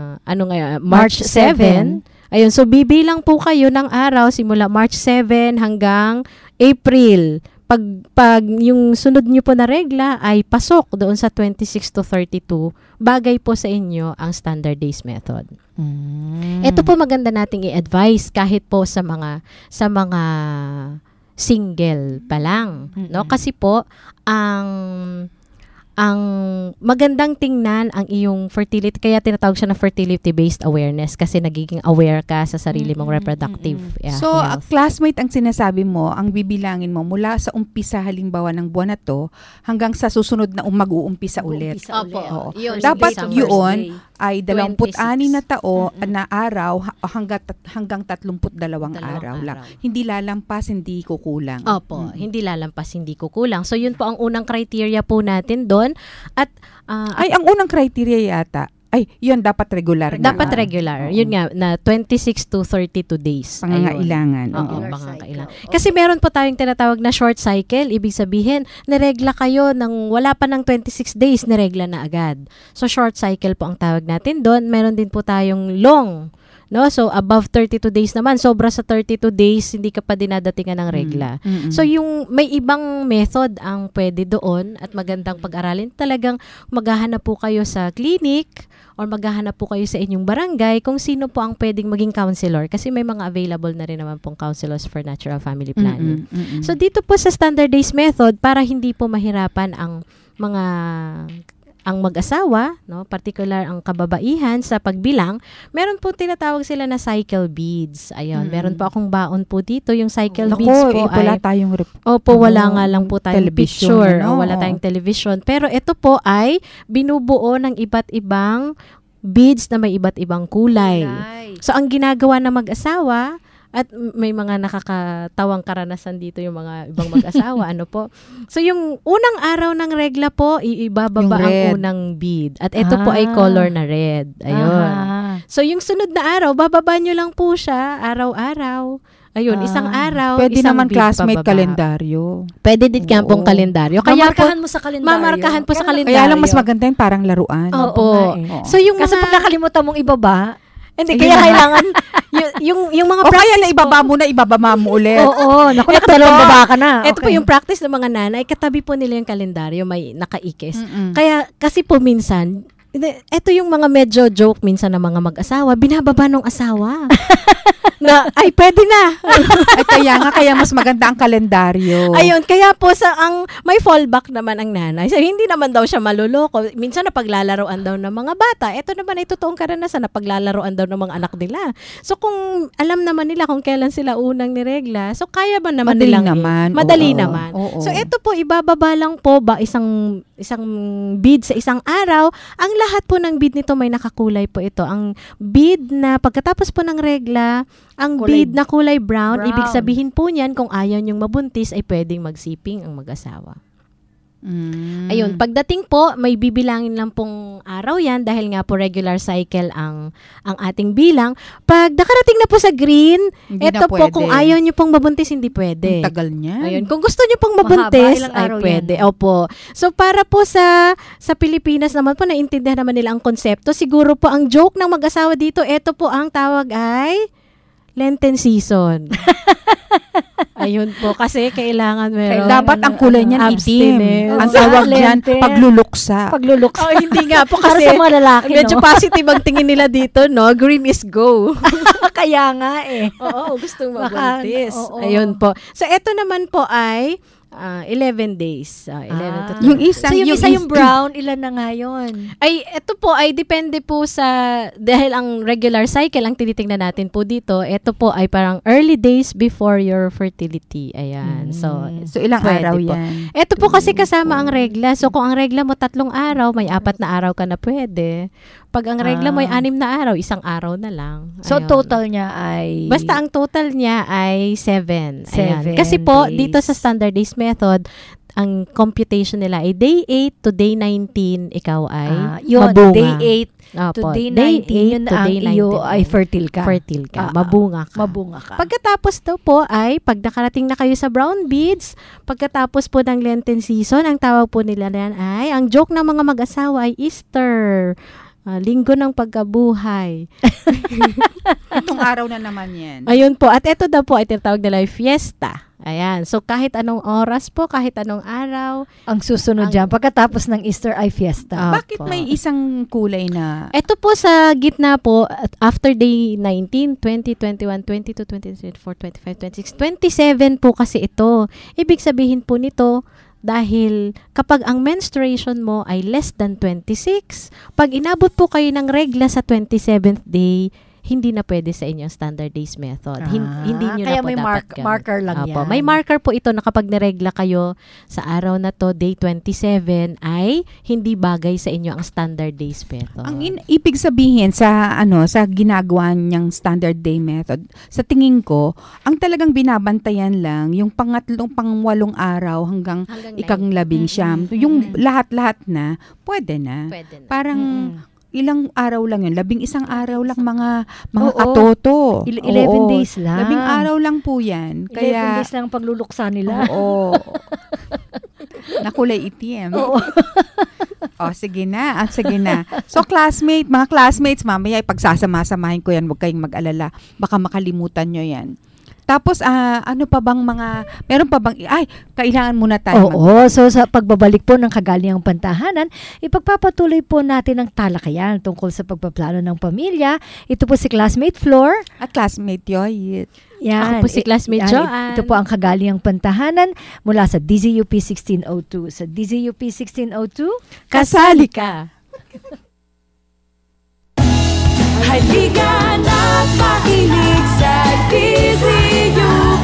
March 7, ayun, so bibilang po kayo ng araw simula March 7 hanggang April. Pag yung sunod nyo po na regla ay pasok doon sa 26 to 32, bagay po sa inyo ang standard days method. Ito po maganda nating i-advise kahit po sa mga single pa lang, no? Kasi po ang magandang tingnan ang iyong fertility, kaya tinatawag siya na fertility-based awareness kasi nagiging aware ka sa sarili mong reproductive So, health. classmate, ang sinasabi mo, ang bibilangin mo mula sa umpisa halimbawa ng buwan na to hanggang sa susunod na mag-uumpisa ulit. Opo. Dapat yun ay 26 na na araw hanggang 32 araw lang. Hindi lalampas, hindi kukulang. Opo, hindi lalampas, hindi kukulang. So, yun po ang unang criteria po natin doon. At ang unang criteria yata, yun dapat regular. Dapat regular. Yun nga, na 26 to 32 days. Pangangailangan. Pangangailangan. Kasi meron po tayong tinatawag na short cycle. Ibig sabihin, niregla kayo ng wala pa ng 26 days, niregla na agad. So, short cycle po ang tawag natin doon. Meron din po tayong long. No? So, above 32 days naman. Sobra sa 32 days, hindi ka pa dinadatingan ng regla. So, yung may ibang method ang pwede doon at magandang pag-aralin. Talagang maghahanap po kayo sa clinic or maghahanap po kayo sa inyong barangay kung sino po ang pwedeng maging counselor. Kasi may mga available na rin naman pong counselors for natural family planning. So, dito po sa standard days method, para hindi po mahirapan ang mag-asawa, no, particular ang kababaihan sa pagbilang, meron po tinatawag sila na cycle beads. Ayun, meron po akong baon po dito. Yung cycle beads po wala tayong wala nga lang po tayong picture. Wala tayong television. Pero ito po ay binubuo ng iba't ibang beads na may iba't ibang kulay. So, ang ginagawa ng mag-asawa, at may mga nakakatawang karanasan dito yung mga ibang mag-asawa, ano po. So, yung unang araw ng regla po, ibababa ang unang bead. At ito po ay color na red. Ayun. So, yung sunod na araw, bababa nyo lang po siya, araw-araw. Ayun, isang araw, pwede isang naman bead classmate pababa. Kalendaryo. Pwede din kaya pong kalendaryo. Mamarkahan mo sa kalendaryo. Mamarkahan po sa kalendaryo. Kaya lang mas maganda yung parang laruan. Opo. So, yung kasi mga... pag nakalimutan mong ibaba, hindi, kaya kailangan yung mga practice kaya na ibaba mo na, ibaba mo ulit. Oo, naku, nakatulong baba ka na. Ito po yung practice ng mga nanay, katabi po nila yung kalendaryo, may nakaikis. Kaya, kasi po minsan, ito yung mga medyo joke minsan ng mga mag-asawa, binababa ng asawa. Na, ay, pwede na. Ay, kaya mas maganda ang kalendaryo. Ayun, kaya po may fallback naman ang nanay. So, hindi naman daw siya maluloko. Minsan napaglalaroan daw ng mga bata. Ito naman ay totoong karanasan na paglalaroan daw ng mga anak nila. So, kung alam naman nila kung kailan sila unang niregla, so kaya ba naman madali nilang naman. Madali naman. So, ito po, ibababa lang po ba isang bead sa isang araw. Ang lahat po ng bead nito may nakakulay po ito. Ang bead na pagkatapos po ng regla, ang bead na kulay brown, ibig sabihin po niyan kung ayaw niyong mabuntis ay pwedeng magsiping ang mag-asawa. Ayun, pagdating po, may bibilangin lang pong araw yan dahil nga po regular cycle ang ating bilang. Pag nakarating na po sa green, ito po, kung ayaw niyo pong mabuntis, hindi pwede. Ang tagal niya. Ayun, kung gusto niyo pong mabuntis, ay pwede. Opo. So, para po sa Pilipinas naman po, naintindihan naman nila ang konsepto. Siguro po, ang joke ng mag-asawa dito, ito po ang tawag ay Lenten season. Ayun po, kasi kailangan meron. Dapat ang kulay niyan itim. Ang tawag niyan, pagluluksa. Pagluluksa. Oh, hindi nga po kasi sa mga lalaki, medyo positive ang tingin nila dito, no? Green is go. Kaya nga eh. Oo, gustong mabuntis. Ayun po. So, eto naman po ay 11 days. 11 to 12. Yung isa yung brown, ilan na nga yun? Ay, ito po ay depende po sa, dahil ang regular cycle, ang tinitingnan natin po dito, ito po ay parang early days before your fertility. Ayan. So ilang araw yan? Ito po kasi kasama ang regla. So, kung ang regla mo 3 araw, may 4 na araw ka na pwede. Pag ang regla mo ay 6 na araw, 1 araw na lang. So, total niya ay... Basta ang total niya ay 7. Kasi po, dito sa standard days method, ang computation nila ay day 8 to day 19, ikaw ay mabunga. Day 8 to day 19, yun na ang iyo ay fertile ka. Fertile ka. Mabunga ka. Mabunga ka. Pagkatapos daw po ay, pag nakarating na kayo sa brown beads, pagkatapos po ng Lenten season, ang tawag po nila yan ay, ang joke ng mga mag-asawa ay Easter. Linggo ng pagkabuhay. Itong araw na naman yan. Ayun po. At ito daw po ay tinatawag nila fiesta. Ayan. So, kahit anong oras po, kahit anong araw. Ang susunod dyan, pagkatapos ng Easter ay fiesta. Bakit may isang kulay na? Ito po sa gitna po, after day 19, 20, 21, 22, 23, 24, 25, 26, 27 po kasi ito. Ibig sabihin po nito, dahil kapag ang menstruation mo ay less than 26, pag inabot po kayo ng regla sa 27th day, hindi na pwede sa inyong standard days method. Hindi nyo kaya na po may dapat marker lang yan. May marker po ito na kapag niregla kayo sa araw na to, day 27, ay hindi bagay sa inyo ang standard days method. Ang ibig sabihin sa sa ginagawa niyang standard day method, sa tingin ko, ang talagang binabantayan lang yung pang-8 araw hanggang ika-19. Yung lahat-lahat na, pwede na. Parang ilang araw lang yun? 11 araw lang mga katoto. 11 days lang. 11 araw lang po yan. 11 days lang pagluluksa nila. Oo. Nakulay itim. Oo. Sige na. So, mga classmates, mamaya pagsasama-samahin ko yan, huwag kayong mag-alala. Baka makalimutan nyo yan. Tapos, ano pa bang meron pa bang, kailangan muna tayo. So sa pagbabalik po ng Kagaliang Pantahanan, ipagpapatuloy po natin ang talakayan tungkol sa pagpaplano ng pamilya. Ito po si Classmate Flor. At Classmate Joy. Yan. Ako po si Classmate Joanne. Ito po ang Kagaliang Pantahanan mula sa DZUP 1602. Sa DZUP 1602, kasali ka! Halika na't makinig sa DZUP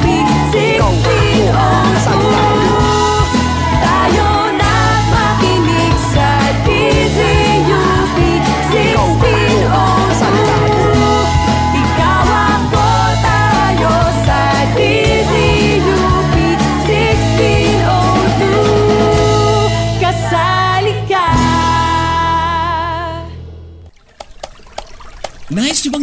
1602. Tayo na't makinig sa DZUP 1602.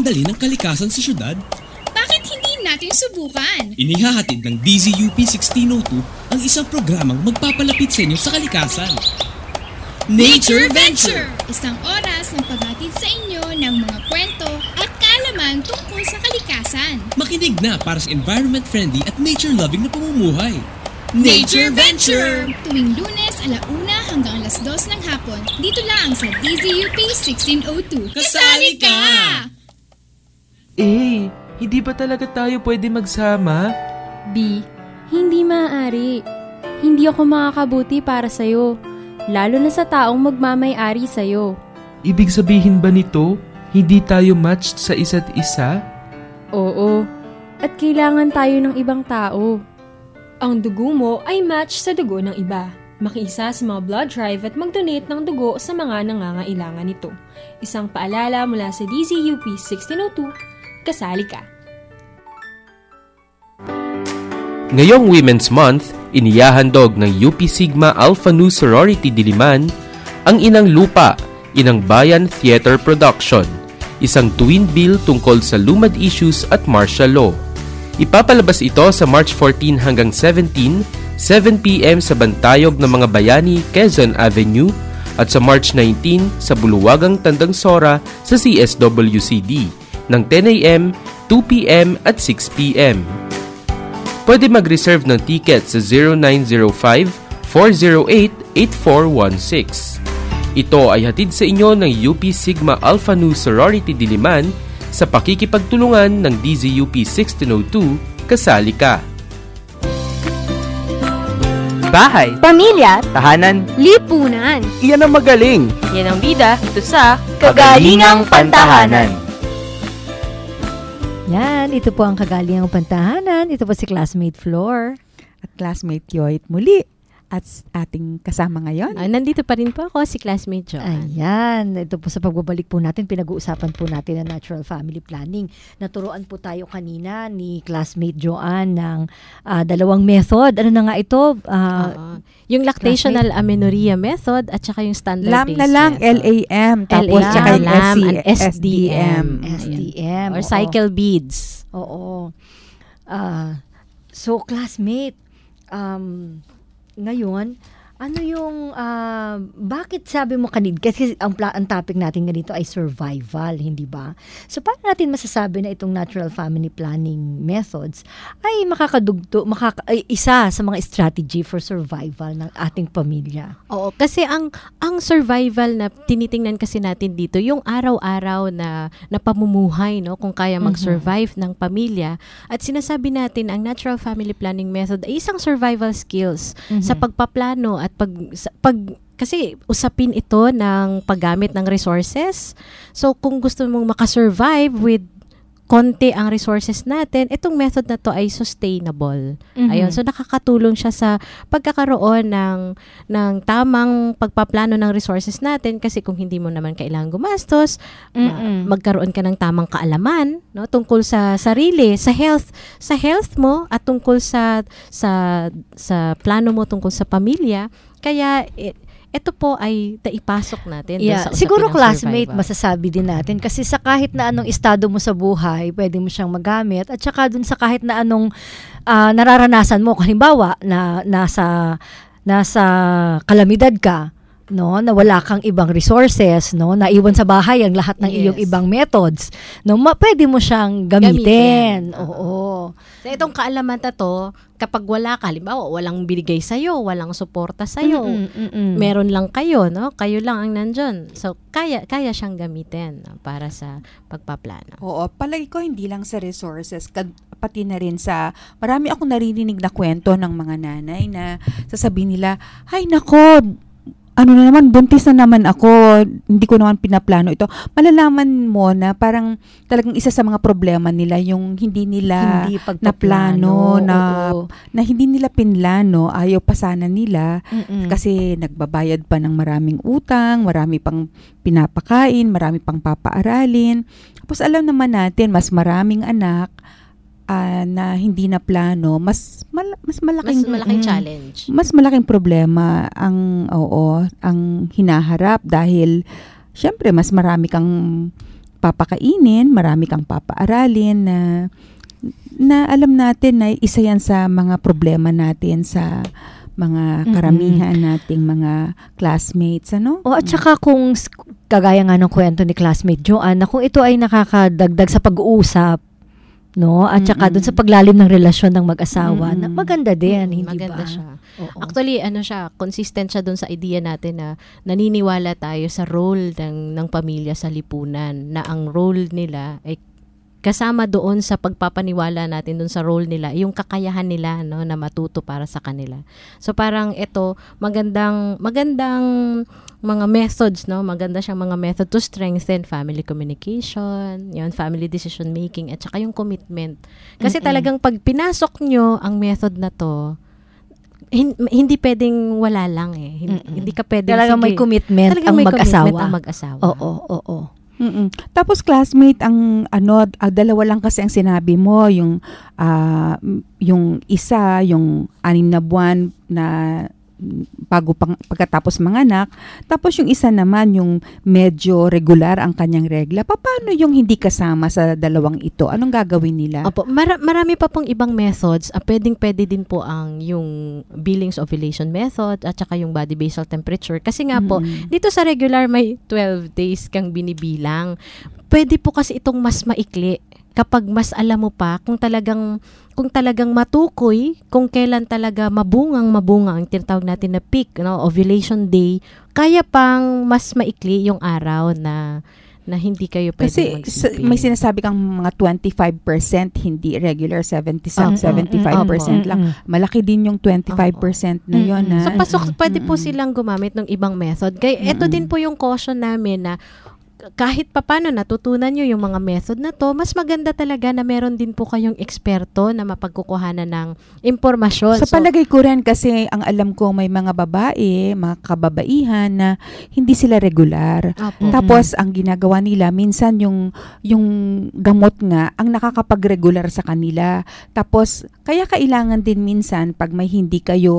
sandali ng kalikasan sa syudad? Bakit hindi natin subukan? Inihahatid ng DZUP 1602 ang isang programang magpapalapit sa inyo sa kalikasan. Nature Venture! Isang oras ng paghatid sa inyo ng mga kwento at kaalaman tungkol sa kalikasan. Makinig na para sa environment-friendly at nature-loving na pamumuhay. Nature Venture! Tuwing Lunes, 1:00 hanggang 2:00 ng hapon, dito lang sa DZUP 1602. Kasali ka! Hindi ba talaga tayo pwede magsama? B, hindi maaari. Hindi ako makakabuti para sa'yo, lalo na sa taong magmamay-ari sa'yo. Ibig sabihin ba nito, hindi tayo matched sa isa't isa? Oo, at kailangan tayo ng ibang tao. Ang dugo mo ay match sa dugo ng iba. Makiisa sa mga blood drive at mag-donate ng dugo sa mga nangangailangan nito. Isang paalala mula sa DZUP 1602, kasali ka. Ngayong Women's Month, inihahandog ng UP Sigma Alpha Nu Sorority Diliman ang Inang Lupa, Inang Bayan Theater Production, isang twin bill tungkol sa lumad issues at martial law. Ipapalabas ito sa March 14 hanggang 17, 7 p.m. sa Bantayog ng Mga Bayani, Quezon Avenue at sa March 19 sa Buluwagang Tandang Sora sa CSWCD ng 10 a.m., 2 p.m. at 6 p.m. Pwede mag-reserve ng ticket sa 0905-408-8416. Ito ay hatid sa inyo ng UP Sigma Alpha Nu Sorority Diliman sa pakikipagtulungan ng DZUP 1602, kasali ka. Bahay, Pamilya, tahanan, lipunan. iyan ang magaling. Yan ang bida ito sa Kagalingang Pantahanan. Yan, ito po ang Kagalingang Pantahanan. Ito po si Classmate Flor. At Classmate Yoit muli. At ating kasama ngayon. Nandito pa rin po ako, si Classmate Joanne. Ayan, ito po sa pagbabalik po natin, pinag-uusapan po natin ang natural family planning. Naturuan po tayo kanina ni Classmate Joanne ng dalawang method. Ano na nga ito? Yung lactational amenorrhea method at saka yung standard-based LAM na lang, method. LAM. Tapos saka yung LAM and SDM. SDM. Or cycle beads. Oo. So, Classmate, ngayon, ano yung, bakit sabi mo kanina, kasi ang topic natin ganito ay survival, hindi ba? So, paano natin masasabi na itong natural family planning methods ay isa sa mga strategy for survival ng ating pamilya? Oo, kasi ang survival na tinitingnan kasi natin dito, yung araw-araw na pamumuhay, no, kung kaya mag-survive ng pamilya. At sinasabi natin, ang natural family planning method ay isang survival skills sa pagpaplano at kasi usapin ito ng paggamit ng resources. So, kung gusto mong makasurvive with konti ang resources natin, itong method na to ay sustainable. Ayun, so nakakatulong siya sa pagkakaroon ng tamang pagpaplano ng resources natin, kasi kung hindi mo naman kailangan gumastos, magkaroon ka ng tamang kaalaman, no, tungkol sa sarili, sa health mo, at tungkol sa plano mo tungkol sa pamilya. Kaya ito po ay ipasok natin. Yeah. Siguro, Classmate, masasabi din natin, kasi sa kahit na anong estado mo sa buhay, pwede mo siyang magamit, at saka dun sa kahit na anong nararanasan mo, halimbawa na nasa kalamidad ka, no, na wala kang ibang resources, no, naiwan sa bahay ang lahat ng iyong ibang methods, no, pwede mo siyang gamitin. Oo. So, itong kaalaman na to, kapag wala ka, halimbawa, walang binigay sa'yo, walang suporta sa'yo, meron lang kayo, no? Kayo lang ang nandyan. So, kaya siyang gamitin, no, para sa pagpaplano. Oo, palagi ko hindi lang sa resources, pati na rin sa, marami akong naririnig na kwento ng mga nanay na sasabihin nila, ay nako, ano na naman, buntis na naman ako, hindi ko naman pinaplano ito. Malalaman mo na parang talagang isa sa mga problema nila yung hindi nila naplano, na hindi nila pinlano, ayaw pa sana nila kasi nagbabayad pa ng maraming utang, marami pang pinapakain, marami pang papaaralin. Tapos alam naman natin, mas maraming anak na hindi na plano, mas malaking challenge. Mas malaking problema ang hinaharap, dahil syempre mas marami kang pagpapakainin, marami kang papaaralin na alam natin na isa yan sa mga problema natin sa mga karamihan nating mga classmates, ano? At saka kung kagaya nga ng kwento ni classmate Joanne, kung ito ay nakakadagdag sa pag-uusap, no? At saka doon sa paglalim ng relasyon ng mag-asawa, na maganda din, hindi maganda ba? Siya. Actually, consistent siya doon sa idea natin na naniniwala tayo sa role ng pamilya sa lipunan, na ang role nila ay kasama doon sa pagpapaniwala natin doon sa role nila, yung kakayahan nila, no, na matuto para sa kanila. So parang ito, magandang mga methods, no? Maganda siyang mga method to strengthen family communication, yun, family decision making, at saka yung commitment. Kasi talagang pag pinasok nyo ang method na to, hindi pwedeng wala lang eh. Hindi ka pwedeng, talagang may commitment ang mag-asawa. Oo. Tapos classmate, ang dalawa lang kasi ang sinabi mo, yung isa, yung 6 na buwan na pagkatapos manganak, tapos yung isa naman yung medyo regular ang kanyang regla. Paano yung hindi kasama sa dalawang ito? Anong gagawin nila? Opo, marami pa pong ibang methods. Pwede din po ang yung Billings ovulation method at saka yung body basal temperature. Kasi nga po, dito sa regular may 12 days kang binibilang. Pwede po kasi itong mas maikli kapag mas alam mo pa kung talagang matukoy, kung kailan talaga mabungang ang tinatawag natin na peak, no, ovulation day, kaya pang mas maikli yung araw na hindi kayo pwedeng magsipin. Kasi may sinasabi kang mga 25% hindi regular, 75% lang. Malaki din yung 25% na yun. So pwede po silang gumamit ng ibang method. Kaya ito din po yung caution namin na kahit papano natutunan nyo yung mga method na to, mas maganda talaga na meron din po kayong eksperto na mapagkukuhanan ng impormasyon. Sa palagay ko rin, kasi ang alam ko may mga babae, mga kababaihan na hindi sila regular. Tapos ang ginagawa nila, minsan yung gamot nga ang nakakapag-regular sa kanila. Tapos kaya kailangan din minsan pag may hindi kayo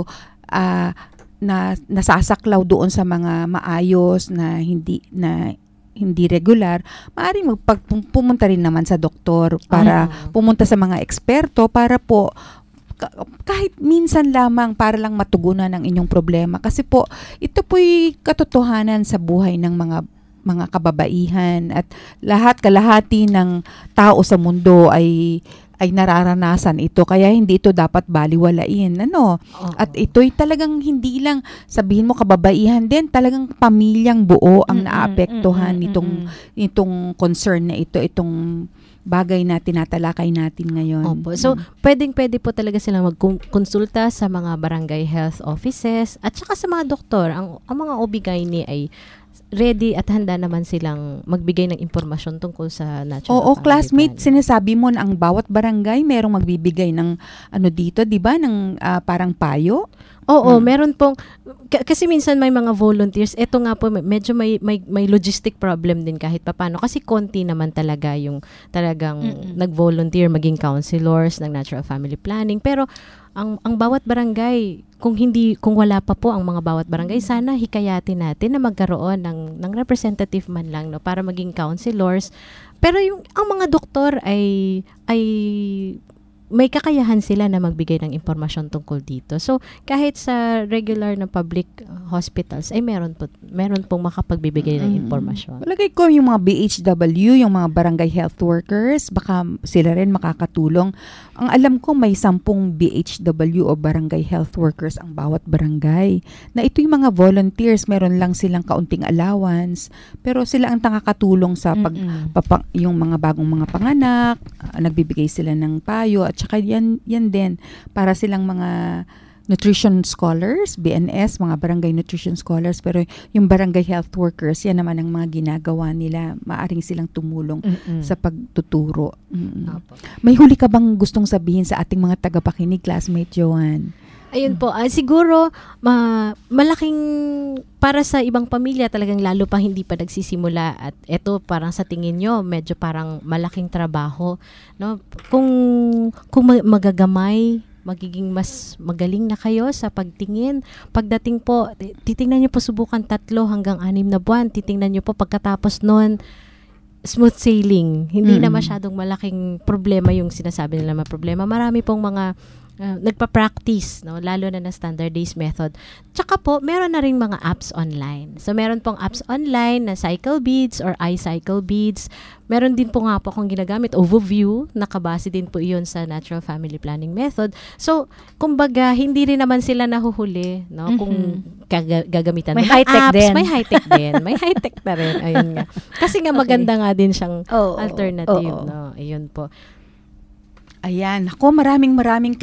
na nasasaklaw doon sa mga maayos na hindi regular, maaaring pumunta rin naman sa doktor para pumunta sa mga eksperto para po kahit minsan lamang para lang matugunan ang inyong problema. Kasi po, ito po'y katotohanan sa buhay ng mga kababaihan at kalahati ng tao sa mundo ay nararanasan ito, kaya hindi ito dapat baliwalain, At ito'y talagang hindi lang sabihin mo kababaihan din, talagang pamilyang buo ang naapektuhan nitong concern na itong bagay na tinatalakay natin ngayon. Opo. So, pwede po talaga silang magkonsulta sa mga barangay health offices at saka sa mga doktor. Ang mga OB-GYN ay ready at handa naman silang magbigay ng impormasyon tungkol sa natural family classmate, planning. sinasabi mo na ang bawat barangay merong magbibigay ng dito, 'di ba, ng parang payo? Oo, meron pong kasi minsan may mga volunteers. Ito nga po medyo may logistic problem din kahit papaano kasi konti naman talaga yung talagang nag-volunteer maging counselors ng natural family planning. Pero ang bawat barangay, kung wala pa po ang mga bawat barangay, sana hikayatin natin na magkaroon ng representative man lang, no, para maging counselors. Pero ang mga doktor ay may kakayahan sila na magbigay ng impormasyon tungkol dito. So, kahit sa regular na public hospitals, ay meron pong makapagbibigay ng impormasyon. Palagay ko yung mga BHW, yung mga barangay health workers, baka sila rin makakatulong. Ang alam ko may 10 BHW o barangay health workers ang bawat barangay. Na ito yung mga volunteers, meron lang silang kaunting allowance, pero sila ang nakakatulong sa yung mga bagong mga panganak, nagbibigay sila ng payo, at saka yan din para silang mga nutrition scholars, BNS, mga barangay nutrition scholars, pero yung barangay health workers, yan naman ang mga ginagawa nila. Maaring silang tumulong sa pagtuturo. May huli ka bang gustong sabihin sa ating mga tagapakinig, classmate Joanne? Ayun po, siguro malaking para sa ibang pamilya talagang lalo pa hindi pa nagsisimula at eto parang sa tingin nyo medyo parang malaking trabaho, no? Kung magagamay, magiging mas magaling na kayo sa pagtingin. Pagdating po, titingnan nyo po subukan 3 hanggang 6 na buwan. Titingnan nyo po pagkatapos noon, smooth sailing. Hindi na masyadong malaking problema yung sinasabi nila na problema. Marami pong mga nagpa-practice, no? Lalo na standardized method. Tsaka po, meron na rin mga apps online. So, meron pong apps online na cycle beads or iCycle beads. Meron din po nga po akong ginagamit, Ovoview, nakabase din po iyon sa natural family planning method. So, kumbaga, hindi rin naman sila nahuhuli, no? Kung gagamitan may ng high-tech apps, din. may high-tech din. May high-tech na rin. Ayun nga. Kasi nga maganda nga din siyang alternative, no? Ayun po. Ayan. Ako, maraming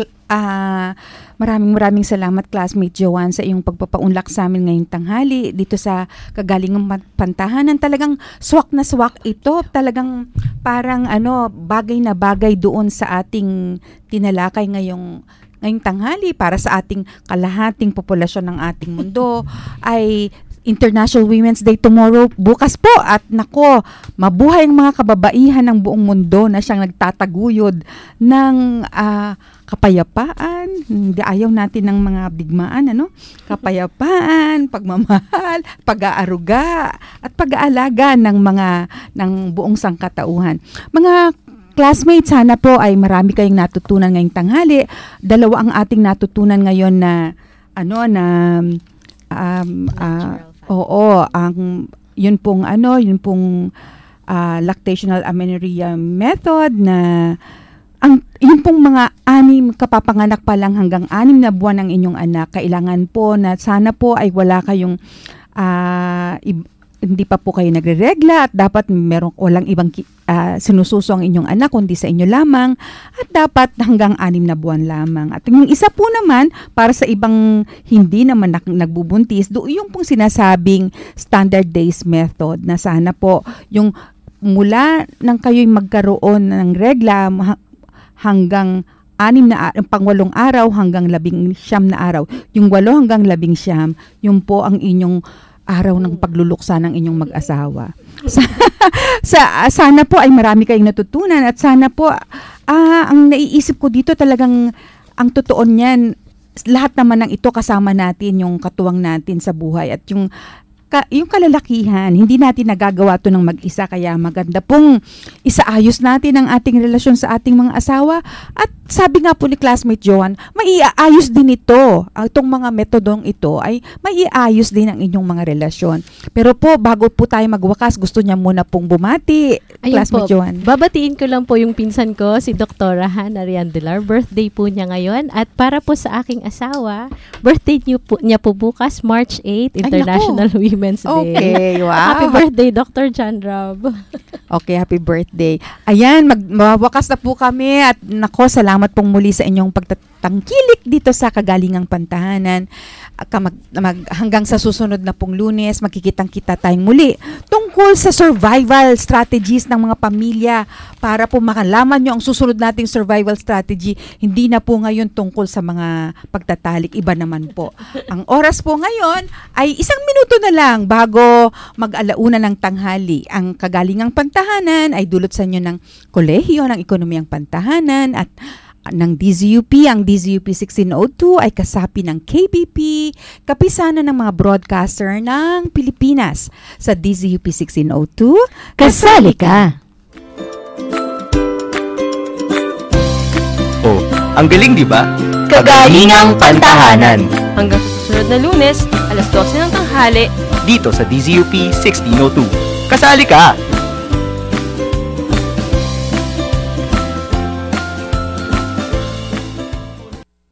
salamat, classmate Joanne, sa iyong pagpapaunlak sa amin ngayong tanghali dito sa Kagalingang Pantahanan. Talagang swak na swak ito. Talagang parang bagay na bagay doon sa ating tinalakay ngayong tanghali para sa ating kalahating populasyon ng ating mundo ay International Women's Day tomorrow, bukas po. At nako, mabuhay ang mga kababaihan ng buong mundo na siyang nagtataguyod ng kapayapaan. Hindi ayaw natin ng mga digmaan, kapayapaan, pagmamahal, pag-aaruga, at pag-aalaga ng buong sangkatauhan. Mga classmates, sana po ay marami kayong natutunan ngayong tanghali. Dalawa ang ating natutunan ngayon na yun pong lactational amenorrhea method na yun pong mga 6 kapapanganak pa lang hanggang 6 na buwan ng inyong anak, kailangan po na sana po ay wala kayong hindi pa po kayo nagre-regla at dapat walang ibang sinususo ang inyong anak kundi sa inyo lamang at dapat hanggang 6 na buwan lamang. At yung isa po naman, para sa ibang hindi naman nagbubuntis, yung pong sinasabing standardized method na sana po yung mula nang kayo'y magkaroon ng regla hanggang 8 araw hanggang 19 na araw. Yung 8 hanggang 19, yun po ang inyong araw ng pagluluksa ng inyong mag-asawa. Sana po ay marami kayong natutunan at sana po ang naiisip ko dito talagang ang totoo niyan, lahat naman ng ito kasama natin yung katuwang natin sa buhay at yung kalalakihan, hindi natin nagagawa ito ng mag-isa, kaya maganda pong isaayos natin ang ating relasyon sa ating mga asawa. At sabi nga po ni classmate Joanne, maiaayos din ito. Itong mga metodong ito ay maiaayos din ang inyong mga relasyon. Pero po, bago po tayo magwakas, gusto niya muna pong bumati, classmate Joanne. Babatiin ko lang po yung pinsan ko, si Dr. Hannah Riandelar. Birthday po niya ngayon. At para po sa aking asawa, birthday niya po bukas, March 8, International Women's Day. Okay, wow. Happy birthday, Dr. John Rob. Okay, happy birthday. Ayan, magwakas na po kami at nako, salamat pong muli sa inyong pagtatangkilik dito sa Kagalingang Pantahanan. Hanggang sa susunod na pong Lunes, magkikitang-kita tayong muli tungkol sa survival strategies ng mga pamilya para po makalaman nyo ang susunod nating survival strategy. Hindi na po ngayon tungkol sa mga pagtatalik, iba naman po. Ang oras po ngayon ay 1 minuto na lang bago mag-alauna ng tanghali. Ang Kagalingang Pantahanan ay dulot sa inyo ng Kolehiyo ng Ekonomiyang Pantahanan at ng DZUP. Ang DZUP 1602 ay kasapi ng KBP, kapisanan ng mga broadcaster ng Pilipinas. Sa DZUP 1602, kasali ka! Oh, ang galing di ba? Kagalingang Pantahanan. Hanggang sa susunod na Lunes, alas 12 ng tanghali, dito sa DZUP 1602. Kasali ka!